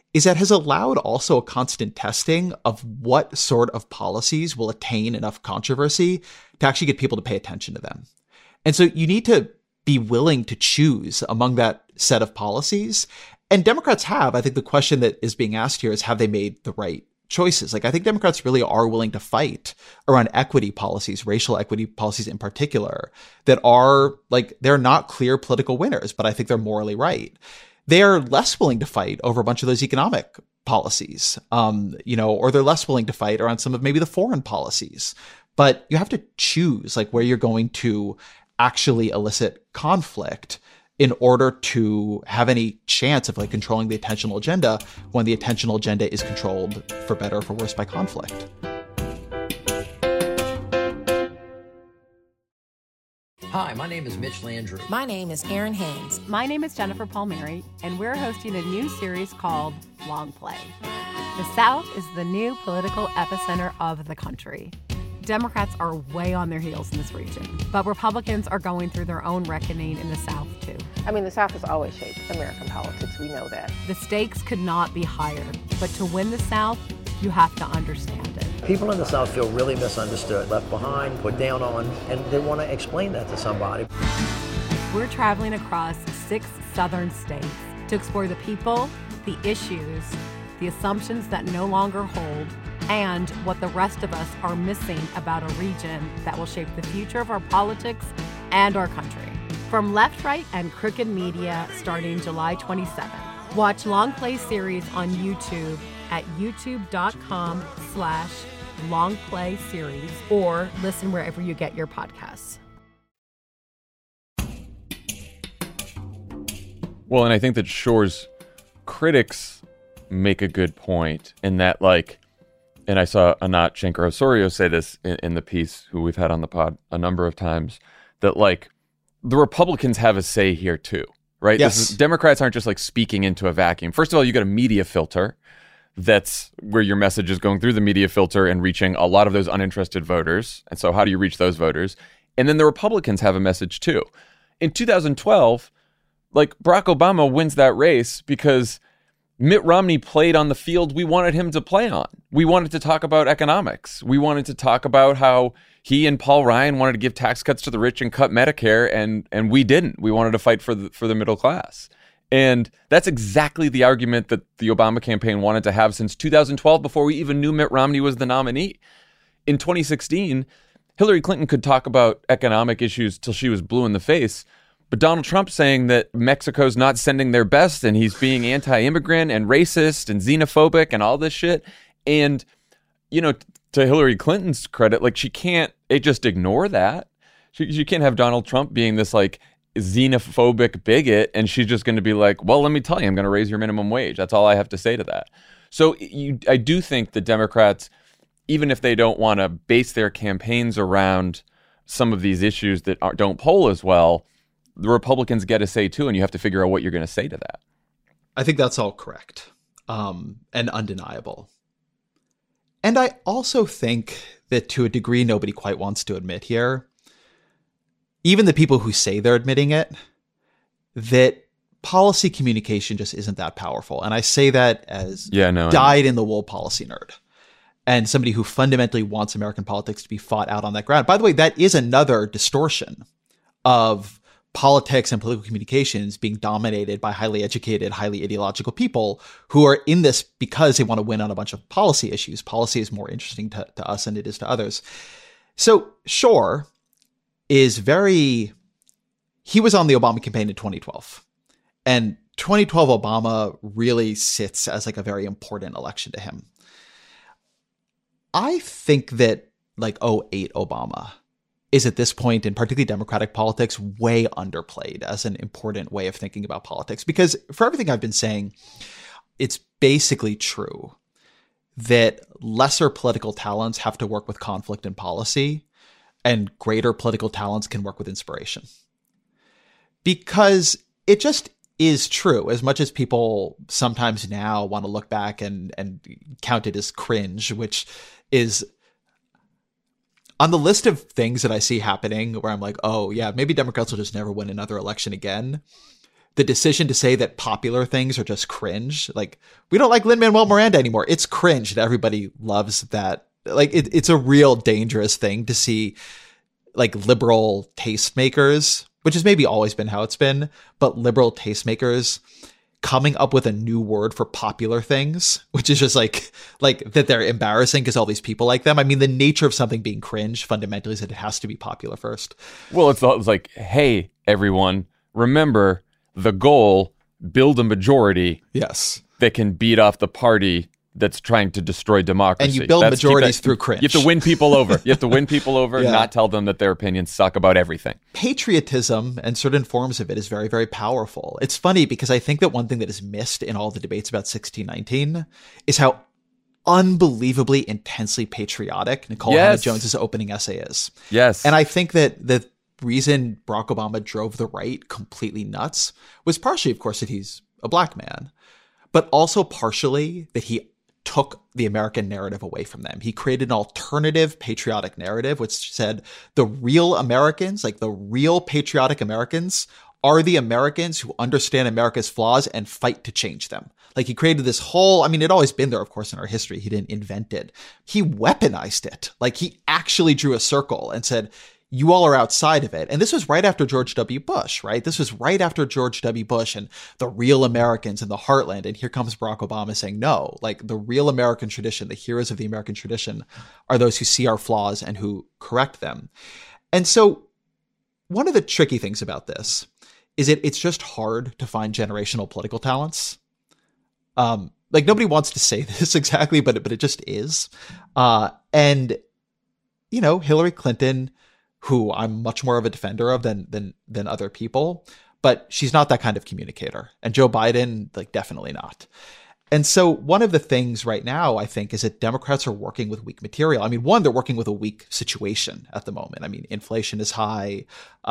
is that has allowed also a constant testing of what sort of policies will attain enough controversy to actually get people to pay attention to them. And so you need to be willing to choose among that set of policies. And Democrats have. I think the question that is being asked here is, have they made the right choices? Like, I think Democrats really are willing to fight around equity policies, racial equity policies in particular, that are like, they're not clear political winners, but I think they're morally right. They are less willing to fight over a bunch of those economic policies, or they're less willing to fight around some of maybe the foreign policies. But you have to choose like where you're going to actually elicit conflict in order to have any chance of like controlling the attentional agenda when the attentional agenda is controlled, for better or for worse, by conflict. Hi, my name is Mitch Landrieu. My name is Erin Haynes. My name is Jennifer Palmieri, and we're hosting a new series called Long Play. The South is the new political epicenter of the country. Democrats are way on their heels in this region, but Republicans are going through their own reckoning in the South, too. I mean, the South has always shaped American politics. We know that. The stakes could not be higher, but to win the South, you have to understand it. People in the South feel really misunderstood, left behind, put down on, and they want to explain that to somebody. We're traveling across 6 southern states to explore the people, the issues, the assumptions that no longer hold, and what the rest of us are missing about a region that will shape the future of our politics and our country. From Left, Right, and Crooked Media starting July 27th. Watch Long Play series on YouTube at youtube.com/longplayseries or listen wherever you get your podcasts. Well, and I think that Shore's critics make a good point in that, like, and I saw Anat Shenker-Osorio say this in the piece, who we've had on the pod a number of times, that like the Republicans have a say here too, right? Yes. Democrats aren't just like speaking into a vacuum. First of all, you got a media filter. That's where your message is going through the media filter and reaching a lot of those uninterested voters. And so how do you reach those voters? And then the Republicans have a message too. In 2012, like Barack Obama wins that race because Mitt Romney played on the field we wanted him to play on. We wanted to talk about economics. We wanted to talk about how he and Paul Ryan wanted to give tax cuts to the rich and cut Medicare, and we didn't. We wanted to fight for the middle class. And that's exactly the argument that the Obama campaign wanted to have since 2012, before we even knew Mitt Romney was the nominee. In 2016, Hillary Clinton could talk about economic issues till she was blue in the face, but Donald Trump saying that Mexico's not sending their best and he's being anti-immigrant and racist and xenophobic and all this shit. And, you know, to Hillary Clinton's credit, like she can't just ignore that. She can't have Donald Trump being this like xenophobic bigot and she's just going to be like, well, let me tell you, I'm going to raise your minimum wage. That's all I have to say to that. So I do think the Democrats, even if they don't want to base their campaigns around some of these issues that don't poll as well, the Republicans get a say too, and you have to figure out what you're going to say to that. I think that's all correct and undeniable. And I also think that to a degree nobody quite wants to admit here, even the people who say they're admitting it, that policy communication just isn't that powerful. And I say that as dyed-in-the-wool policy nerd and somebody who fundamentally wants American politics to be fought out on that ground. By the way, that is another distortion of politics and political communications being dominated by highly educated, highly ideological people who are in this because they want to win on a bunch of policy issues. Policy is more interesting to us than it is to others. So Shore is he was on the Obama campaign in 2012. And 2012 Obama really sits as like a very important election to him. I think that like 2008 Obama is at this point in particularly Democratic politics way underplayed as an important way of thinking about politics. Because for everything I've been saying, it's basically true that lesser political talents have to work with conflict and policy, and greater political talents can work with inspiration. Because it just is true, as much as people sometimes now want to look back and count it as cringe, which is on the list of things that I see happening where I'm like, oh yeah, maybe Democrats will just never win another election again. the decision to say that popular things are just cringe. Like, we don't like Lin-Manuel Miranda anymore. It's cringe that everybody loves that. Like, it's a real dangerous thing to see, like, liberal tastemakers, which has maybe always been how it's been, but liberal tastemakers coming up with a new word for popular things, which is just like that they're embarrassing because all these people like them. I mean, the nature of something being cringe fundamentally is that it has to be popular first. Well, it's like, hey, everyone, remember the goal, build a majority Yes. that can beat off the party that's trying to destroy democracy. And you build majorities through cringe. You have to win people over. You have to win people over, Yeah. not tell them that their opinions suck about everything. Patriotism and certain forms of it is very, very powerful. It's funny because I think that one thing that is missed in all the debates about 1619 is how unbelievably intensely patriotic Nikole Hannah-Jones's opening essay is. Yes. And I think that the reason Barack Obama drove the right completely nuts was partially, of course, that he's a black man, but also partially that he took the American narrative away from them. He created an alternative patriotic narrative, which said the real Americans, like the real patriotic Americans, are the Americans who understand America's flaws and fight to change them. Like, he created this whole, I mean, it'd always been there, of course, in our history. He didn't invent it. He weaponized it. Like, he actually drew a circle and said, you all are outside of it. And this was right after George W. Bush, right? This was right after George W. Bush and the real Americans in the heartland. And here comes Barack Obama saying, no, like, the real American tradition, the heroes of the American tradition are those who see our flaws and who correct them. And so one of the tricky things about this is it's just hard to find generational political talents. Like, nobody wants to say this exactly, but it just is. And, you know, Hillary Clinton, who I'm much more of a defender of than other people, but she's not that kind of communicator. And Joe Biden, like, definitely not. And so one of the things right now, I think, is that Democrats are working with weak material. I mean, one, they're working with a weak situation at the moment. I mean, inflation is high.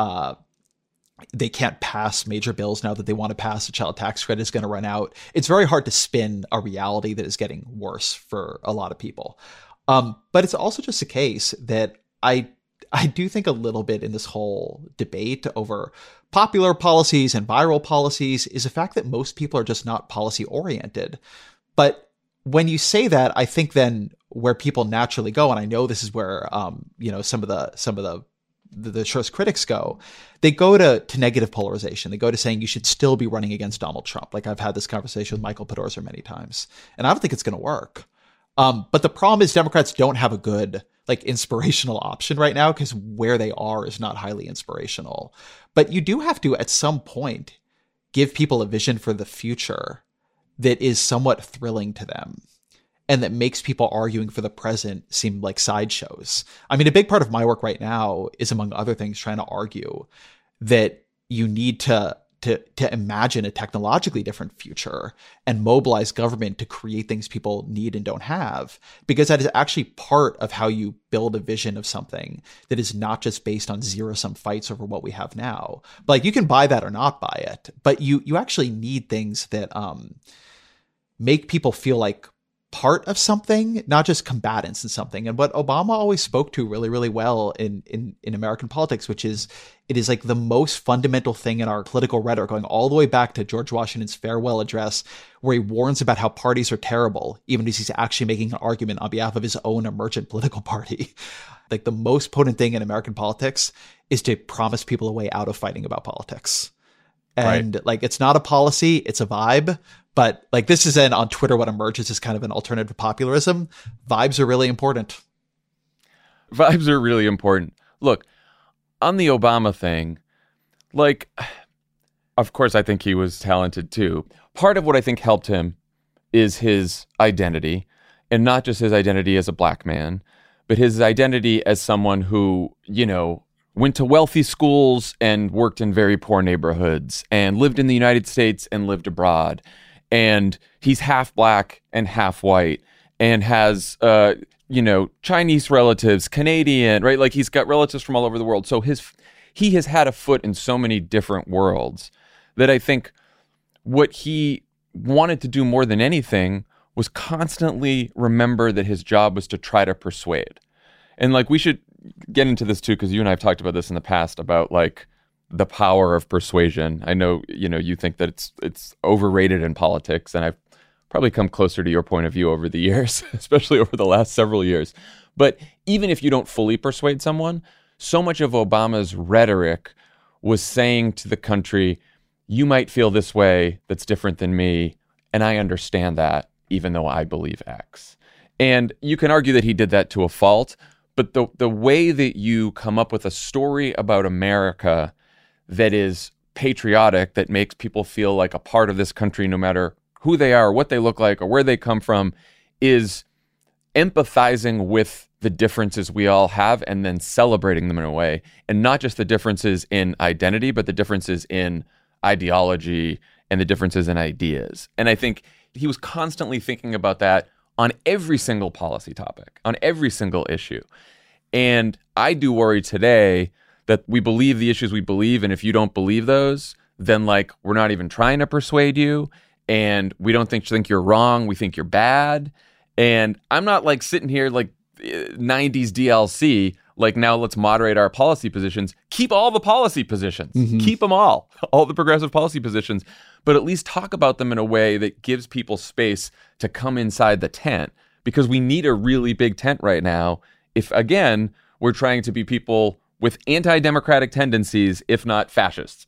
They can't pass major bills now that they want to pass. The child tax credit is going to run out. It's very hard to spin a reality that is getting worse for a lot of people. But it's also just a case that I do think a little bit in this whole debate over popular policies and viral policies is the fact that most people are just not policy oriented. But when you say that, I think then where people naturally go, and I know this is where, you know, some of the show's critics go, they go to negative polarization. They go to saying you should still be running against Donald Trump. Like, I've had this conversation with Michael Pedorza many times, and I don't think it's going to work. But the problem is Democrats don't have a good, like, inspirational option right now because where they are is not highly inspirational. But you do have to, at some point, give people a vision for the future that is somewhat thrilling to them and that makes people arguing for the present seem like sideshows. I mean, a big part of my work right now is, among other things, trying to argue that you need to imagine a technologically different future and mobilize government to create things people need and don't have, because that is actually part of how you build a vision of something that is not just based on zero-sum fights over what we have now. But, like, you can buy that or not buy it, but you actually need things that make people feel like part of something, not just combatants in something. And what Obama always spoke to really, really well in American politics, which is, it is like the most fundamental thing in our political rhetoric, going all the way back to George Washington's farewell address, where he warns about how parties are terrible, even as he's actually making an argument on behalf of his own emergent political party. Like, the most potent thing in American politics is to promise people a way out of fighting about politics. And right. Like, it's not a policy, it's a vibe. But, like, this is on Twitter, what emerges as kind of an alternative to populism. Vibes are really important. Vibes are really important. Look, on the Obama thing, like, of course, I think he was talented too. Part of what I think helped him is his identity, and not just his identity as a black man, but his identity as someone who, you know, went to wealthy schools and worked in very poor neighborhoods and lived in the United States and lived abroad. And he's half black and half white and has, you know, Chinese relatives, Canadian, right? Like, he's got relatives from all over the world. So he has had a foot in so many different worlds that I think what he wanted to do more than anything was constantly remember that his job was to try to persuade. And, like, we should get into this too, because you and I have talked about this in the past about, like, the power of persuasion. I know, you think that it's overrated in politics, and I've probably come closer to your point of view over the years, especially over the last several years. But even if you don't fully persuade someone, so much of Obama's rhetoric was saying to the country, you might feel this way that's different than me, and I understand that, even though I believe X. And you can argue that he did that to a fault, but the way that you come up with a story about America that is patriotic, that makes people feel like a part of this country no matter who they are, or what they look like, or where they come from, is empathizing with the differences we all have and then celebrating them in a way. And not just the differences in identity, but the differences in ideology and the differences in ideas. And I think he was constantly thinking about that on every single policy topic, on every single issue. And I do worry today that we believe the issues we believe, and if you don't believe those, then like we're not even trying to persuade you, and we don't think you're wrong, we think you're bad. And I'm not like sitting here like 90s DLC, like now let's moderate our policy positions. Keep all the policy positions. Mm-hmm. Keep them all the progressive policy positions, but at least talk about them in a way that gives people space to come inside the tent, because we need a really big tent right now if, again, we're trying to be people with anti-democratic tendencies, if not fascists.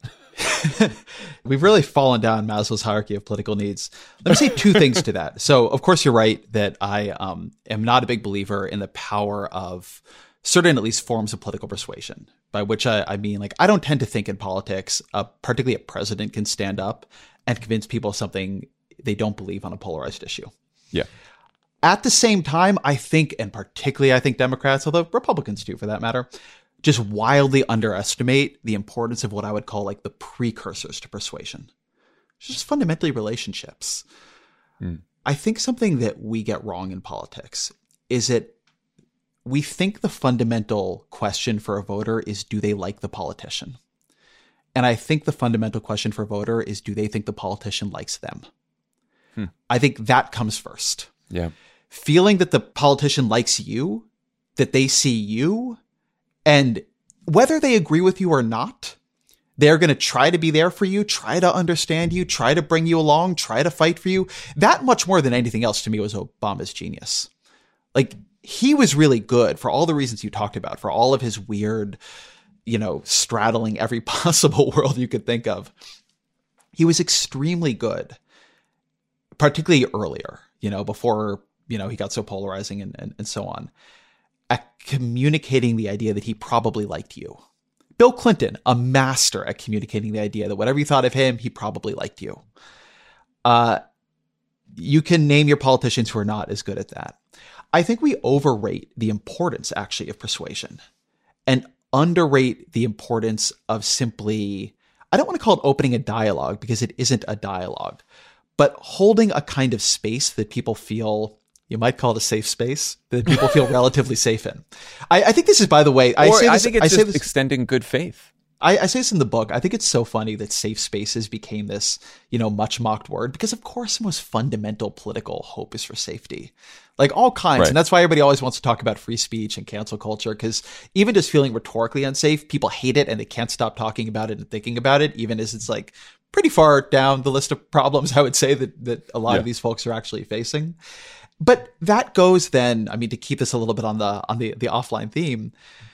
We've really fallen down Maslow's hierarchy of political needs. Let me say two things to that. So, of course, you're right that I am not a big believer in the power of certain, at least, forms of political persuasion, by which I mean, like, I don't tend to think in politics, particularly a president can stand up and convince people of something they don't believe on a polarized issue. Yeah. At the same time, I think, and particularly I think Democrats, although Republicans too, for that matter, just wildly underestimate the importance of what I would call like the precursors to persuasion, just fundamentally relationships. I think something that we get wrong in politics is that we think the fundamental question for a voter is, do they like the politician? And I think the fundamental question for a voter is, do they think the politician likes them? I think that comes first. Yeah. Feeling that the politician likes you, that they see you, and whether they agree with you or not, they're going to try to be there for you, try to understand you, try to bring you along, try to fight for you. That much more than anything else to me was Obama's genius. Like, he was really good for all the reasons you talked about, for all of his weird, straddling every possible world you could think of. He was extremely good, particularly earlier, before, he got so polarizing and so on, at communicating the idea that he probably liked you. Bill Clinton, a master at communicating the idea that whatever you thought of him, he probably liked you. You can name your politicians who are not as good at that. I think we overrate the importance, actually, of persuasion and underrate the importance of simply, I don't want to call it opening a dialogue because it isn't a dialogue, but holding a kind of space that people feel, you might call it a safe space, that people feel relatively safe in. I think this is, by the way, I think it's just extending good faith. I say this in the book. I think it's so funny that safe spaces became this, much mocked word, because of course the most fundamental political hope is for safety, like all kinds. Right. And that's why everybody always wants to talk about free speech and cancel culture, because even just feeling rhetorically unsafe, people hate it and they can't stop talking about it and thinking about it, even as it's like pretty far down the list of problems, I would say, that a lot of these folks are actually facing. But that goes then, to keep this a little bit on the offline theme,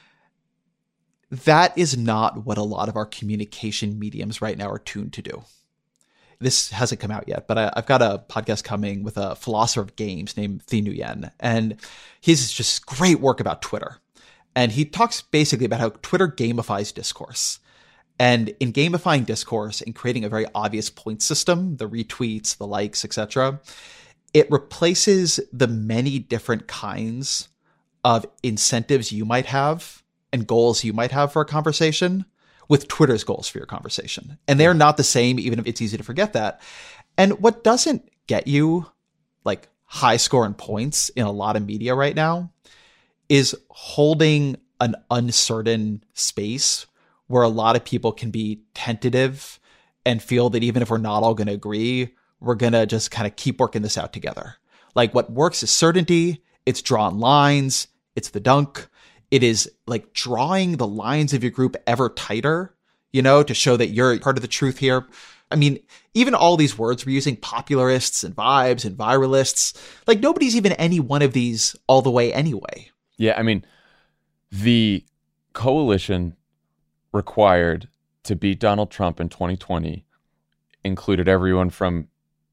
that is not what a lot of our communication mediums right now are tuned to do. This hasn't come out yet, but I've got a podcast coming with a philosopher of games named Thi Nguyen, and he's just great work about Twitter. And he talks basically about how Twitter gamifies discourse. And in gamifying discourse and creating a very obvious point system, the retweets, the likes, etc., it replaces the many different kinds of incentives you might have and goals you might have for a conversation with Twitter's goals for your conversation. And they're not the same, even if it's easy to forget that. And what doesn't get you like high score and points in a lot of media right now is holding an uncertain space where a lot of people can be tentative and feel that even if we're not all going to agree, we're going to just kind of keep working this out together. Like, what works is certainty. It's drawn lines. It's the dunk. It is like drawing the lines of your group ever tighter, to show that you're part of the truth here. I mean, even all these words we're using, popularists and vibes and viralists, like nobody's even any one of these all the way anyway. Yeah, I mean, the coalition required to beat Donald Trump in 2020 included everyone from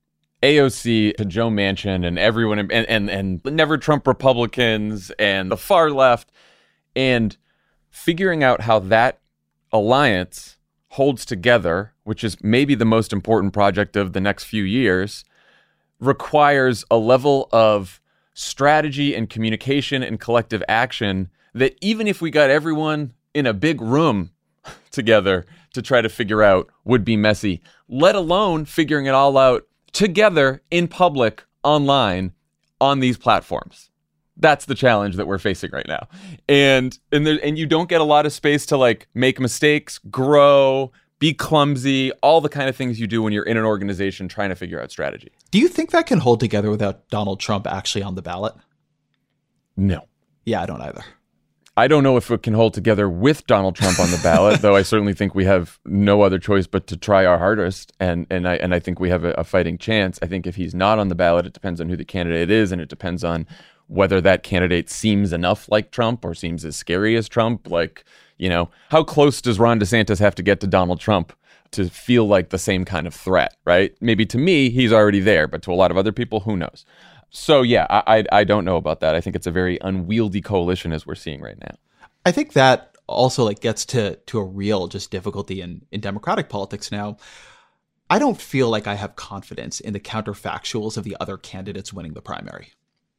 AOC to Joe Manchin and everyone and Never Trump Republicans and the far left, and figuring out how that alliance holds together, which is maybe the most important project of the next few years, requires a level of strategy and communication and collective action that even if we got everyone in a big room together to try to figure out would be messy, let alone figuring it all out together in public, online, on these platforms. That's the challenge that we're facing right now. And you don't get a lot of space to like make mistakes, grow, be clumsy, all the kind of things you do when you're in an organization trying to figure out strategy. Do you think that can hold together without Donald Trump actually on the ballot? No. Yeah, I don't either. I don't know if it can hold together with Donald Trump on the ballot, though I certainly think we have no other choice but to try our hardest, and I think we have a fighting chance. I think if he's not on the ballot, it depends on who the candidate is, and it depends on whether that candidate seems enough like Trump or seems as scary as Trump. Like, how close does Ron DeSantis have to get to Donald Trump to feel like the same kind of threat, right? Maybe to me, he's already there, but to a lot of other people, who knows? So yeah, I don't know about that. I think it's a very unwieldy coalition as we're seeing right now. I think that also like gets to a real just difficulty in Democratic politics now. I don't feel like I have confidence in the counterfactuals of the other candidates winning the primary.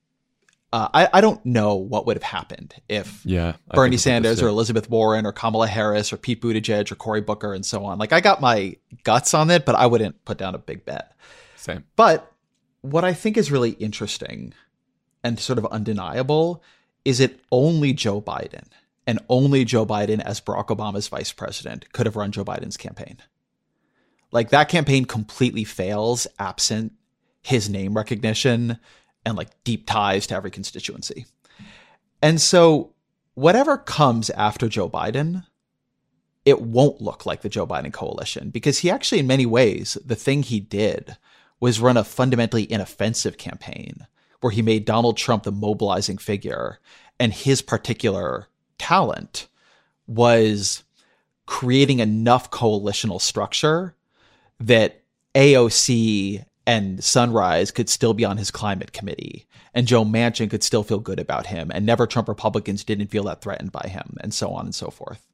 I don't know what would have happened if Bernie Sanders or Elizabeth Warren or Kamala Harris or Pete Buttigieg or Cory Booker and so on. Like, I got my guts on it, but I wouldn't put down a big bet. Same. But what I think is really interesting and sort of undeniable is it only Joe Biden and only Joe Biden as Barack Obama's vice president could have run Joe Biden's campaign. Like, that campaign completely fails absent his name recognition and like deep ties to every constituency. And so whatever comes after Joe Biden, it won't look like the Joe Biden coalition, because he actually, in many ways, the thing he did was run a fundamentally inoffensive campaign where he made Donald Trump the mobilizing figure, and his particular talent was creating enough coalitional structure that AOC and Sunrise could still be on his climate committee, and Joe Manchin could still feel good about him, and Never Trump Republicans didn't feel that threatened by him, and so on and so forth.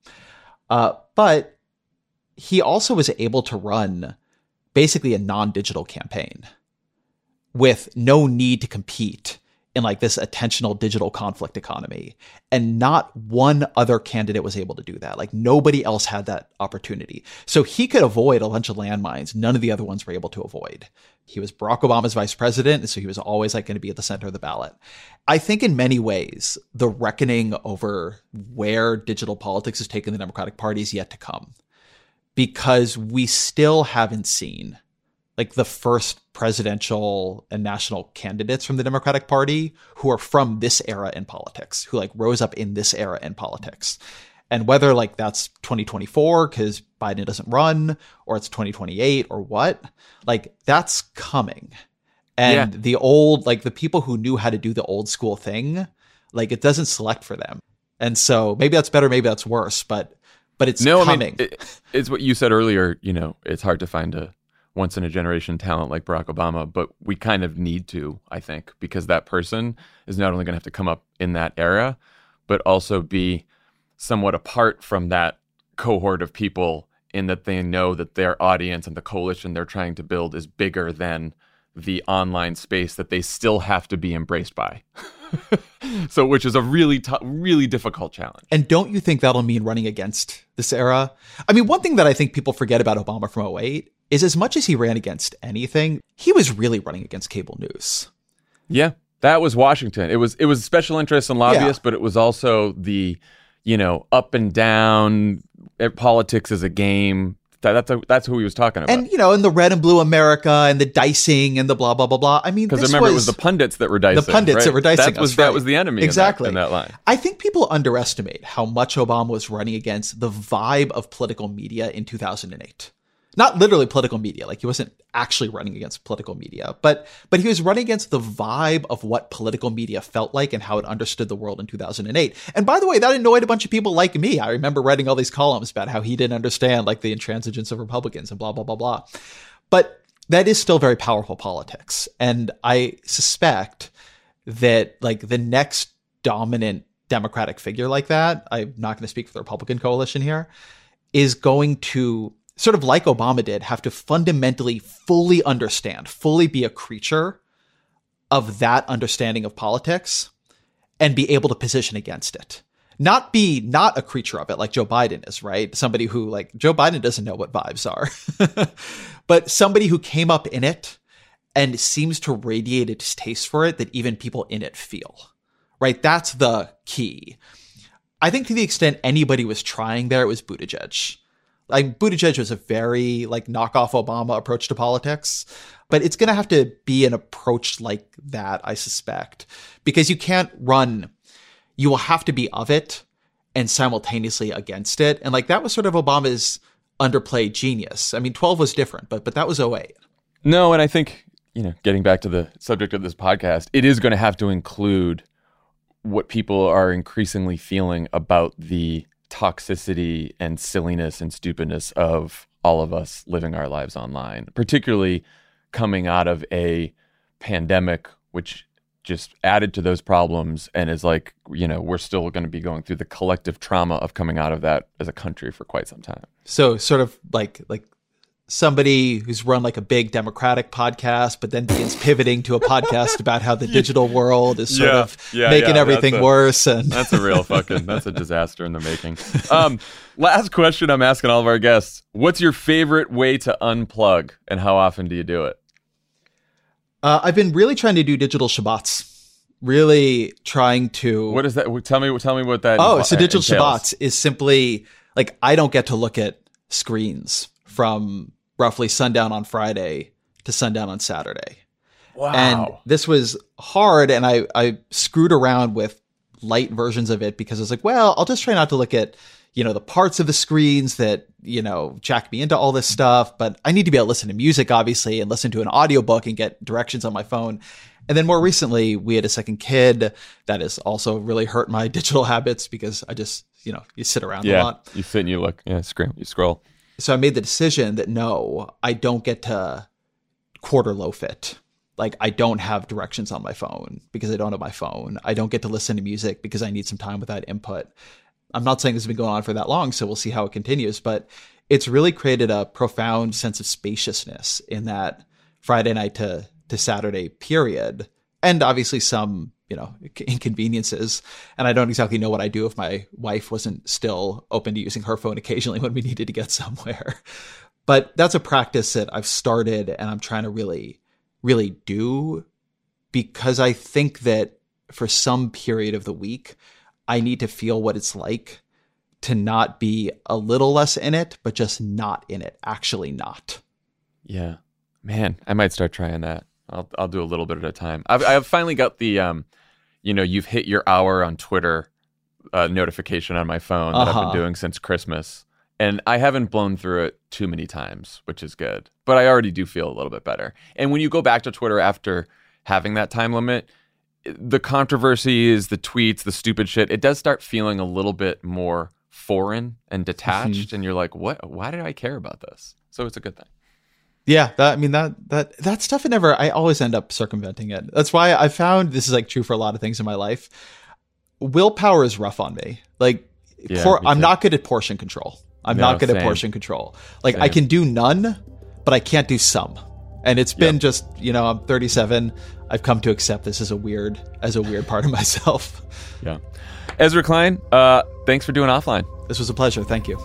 But he also was able to run basically a non-digital campaign with no need to compete in like this attentional digital conflict economy. And not one other candidate was able to do that. Like, nobody else had that opportunity. So he could avoid a bunch of landmines none of the other ones were able to avoid. He was Barack Obama's vice president, and so he was always like going to be at the center of the ballot. I think in many ways, the reckoning over where digital politics has taken the Democratic Party is yet to come, because we still haven't seen like the first presidential and national candidates from the Democratic Party who are from this era in politics, who like rose up in this era in politics. And whether like that's 2024 because Biden doesn't run, or it's 2028 or what, like that's coming. And the old, like the people who knew how to do the old school thing, like it doesn't select for them. And so maybe that's better, maybe that's worse, but it's coming. I mean, it's what you said earlier, it's hard to find a once in a generation talent like Barack Obama, but we kind of need to, I think, because that person is not only going to have to come up in that era, but also be somewhat apart from that cohort of people, in that they know that their audience and the coalition they're trying to build is bigger than the online space that they still have to be embraced by. So, which is a really really difficult challenge. And don't you think that'll mean running against this era? I mean, one thing that I think people forget about Obama from 2008 is, as much as he ran against anything, he was really running against cable news. Yeah, that was Washington. It was special interests and lobbyists, but it was also the, up and down, politics as a game That's who he was talking about. And, and the red and blue America and the dicing and the blah, blah, blah, blah. I mean, because remember, it was the pundits that were dicing. The pundits that were dicing That was the enemy exactly. in that line. I think people underestimate how much Obama was running against the vibe of political media in 2008. Not literally political media, like he wasn't actually running against political media, but he was running against the vibe of what political media felt like and how it understood the world in 2008. And by the way, that annoyed a bunch of people like me. I remember writing all these columns about how he didn't understand like the intransigence of Republicans and blah, blah, blah, blah. But that is still very powerful politics. And I suspect that like the next dominant Democratic figure like that, I'm not going to speak for the Republican coalition here, is going to sort of like Obama did, have to fundamentally fully understand, fully be a creature of that understanding of politics and be able to position against it. Not a creature of it like Joe Biden is, right? Somebody who like Joe Biden doesn't know what vibes are, but somebody who came up in it and seems to radiate a distaste for it that even people in it feel, right? That's the key. I think to the extent anybody was trying there, it was Buttigieg. Like Buttigieg was a very like knockoff Obama approach to politics, but it's going to have to be an approach like that, I suspect, because you can't run. You will have to be of it and simultaneously against it. And like that was sort of Obama's underplayed genius. I mean, 12 was different, but that was 08. No, and I think, getting back to the subject of this podcast, it is going to have to include what people are increasingly feeling about the toxicity and silliness and stupidness of all of us living our lives online, particularly coming out of a pandemic, which just added to those problems and is like, we're still going to be going through the collective trauma of coming out of that as a country for quite some time. So sort of like somebody who's run like a big Democratic podcast, but then begins pivoting to a podcast about how the digital world is sort of making everything worse. And that's a disaster in the making. Last question I'm asking all of our guests. What's your favorite way to unplug and how often do you do it? I've been really trying to do digital Shabbats. Really trying to. What is that? Tell me what that so digital entails. Shabbats is simply like, I don't get to look at screens from roughly sundown on Friday to sundown on Saturday. Wow. And this was hard. And I screwed around with light versions of it because I was like, well, I'll just try not to look at, the parts of the screens that, jack me into all this stuff. But I need to be able to listen to music, obviously, and listen to an audiobook and get directions on my phone. And then more recently, we had a second kid that has also really hurt my digital habits because I just, you sit around a lot. You sit and you look, you scroll. So I made the decision that no, I don't get to quarter loaf it. Like I don't have directions on my phone because I don't have my phone. I don't get to listen to music because I need some time without input. I'm not saying this has been going on for that long, so we'll see how it continues, but it's really created a profound sense of spaciousness in that Friday night to Saturday period. And obviously some, inconveniences. And I don't exactly know what I'd do if my wife wasn't still open to using her phone occasionally when we needed to get somewhere. But that's a practice that I've started and I'm trying to really, really do because I think that for some period of the week, I need to feel what it's like to not be a little less in it, but just not in it, actually not. Yeah, man, I might start trying that. I'll do a little bit at a time. I've finally got the, you've hit your hour on Twitter notification on my phone that I've been doing since Christmas. And I haven't blown through it too many times, which is good. But I already do feel a little bit better. And when you go back to Twitter after having that time limit, the controversies, the tweets, the stupid shit, it does start feeling a little bit more foreign and detached. Mm-hmm. And you're like, what? Why did I care about this? So it's a good thing. Yeah, that stuff, I always end up circumventing it. That's why I found this is like true for a lot of things in my life. Willpower is rough on me. Like, I'm not good at portion control. I'm not good at portion control. Like, I can do none, but I can't do some. And it's been just, I'm 37. I've come to accept this as a weird part of myself. Yeah. Ezra Klein, thanks for doing Offline. This was a pleasure. Thank you.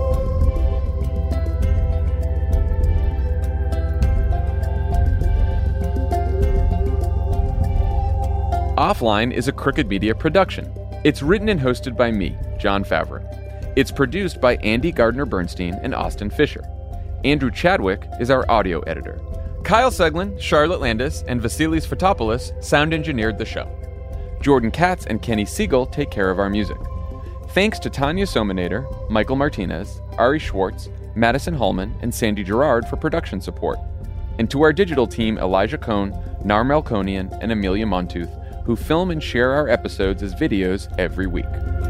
Offline is a Crooked Media production. It's written and hosted by me, Jon Favreau. It's produced by Andy Gardner-Bernstein and Austin Fisher. Andrew Chadwick is our audio editor. Kyle Seglin, Charlotte Landis, and Vasilis Fotopoulos sound engineered the show. Jordan Katz and Kenny Siegel take care of our music. Thanks to Tanya Sominator, Michael Martinez, Ari Schwartz, Madison Hallman, and Sandy Gerard for production support. And to our digital team, Elijah Cohn, Nar Melkonian, and Amelia Montooth, who film and share our episodes as videos every week.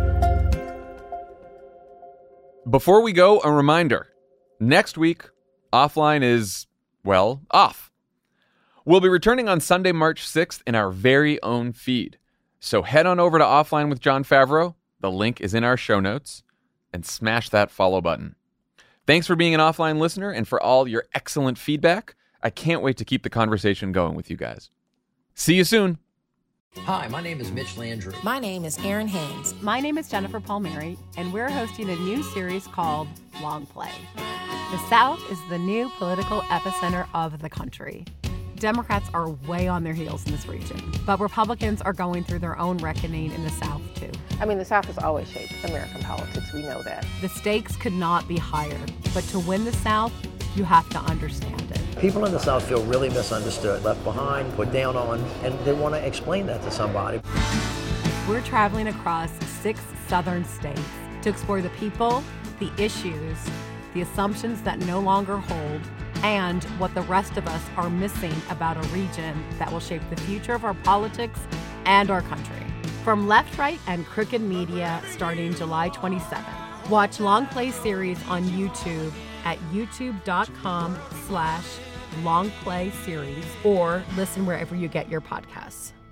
Before we go, a reminder. Next week, Offline is, well, off. We'll be returning on Sunday, March 6th in our very own feed. So head on over to Offline with Jon Favreau. The link is in our show notes. And smash that follow button. Thanks for being an Offline listener and for all your excellent feedback. I can't wait to keep the conversation going with you guys. See you soon. Hi, my name is Mitch Landrieu. My name is Erin Haynes. My name is Jennifer Palmieri, and we're hosting a new series called Long Play. The South is the new political epicenter of the country. Democrats are way on their heels in this region, but Republicans are going through their own reckoning in the South, too. I mean, the South has always shaped American politics. We know that. The stakes could not be higher, but to win the South, you have to understand it. People in the South feel really misunderstood, left behind, put down on, and they want to explain that to somebody. We're traveling across 6 southern states to explore the people, the issues, the assumptions that no longer hold, and what the rest of us are missing about a region that will shape the future of our politics and our country. From Left, Right, and Crooked Media starting July 27th. Watch Long Play series on YouTube at youtube.com/longplayseries or listen wherever you get your podcasts.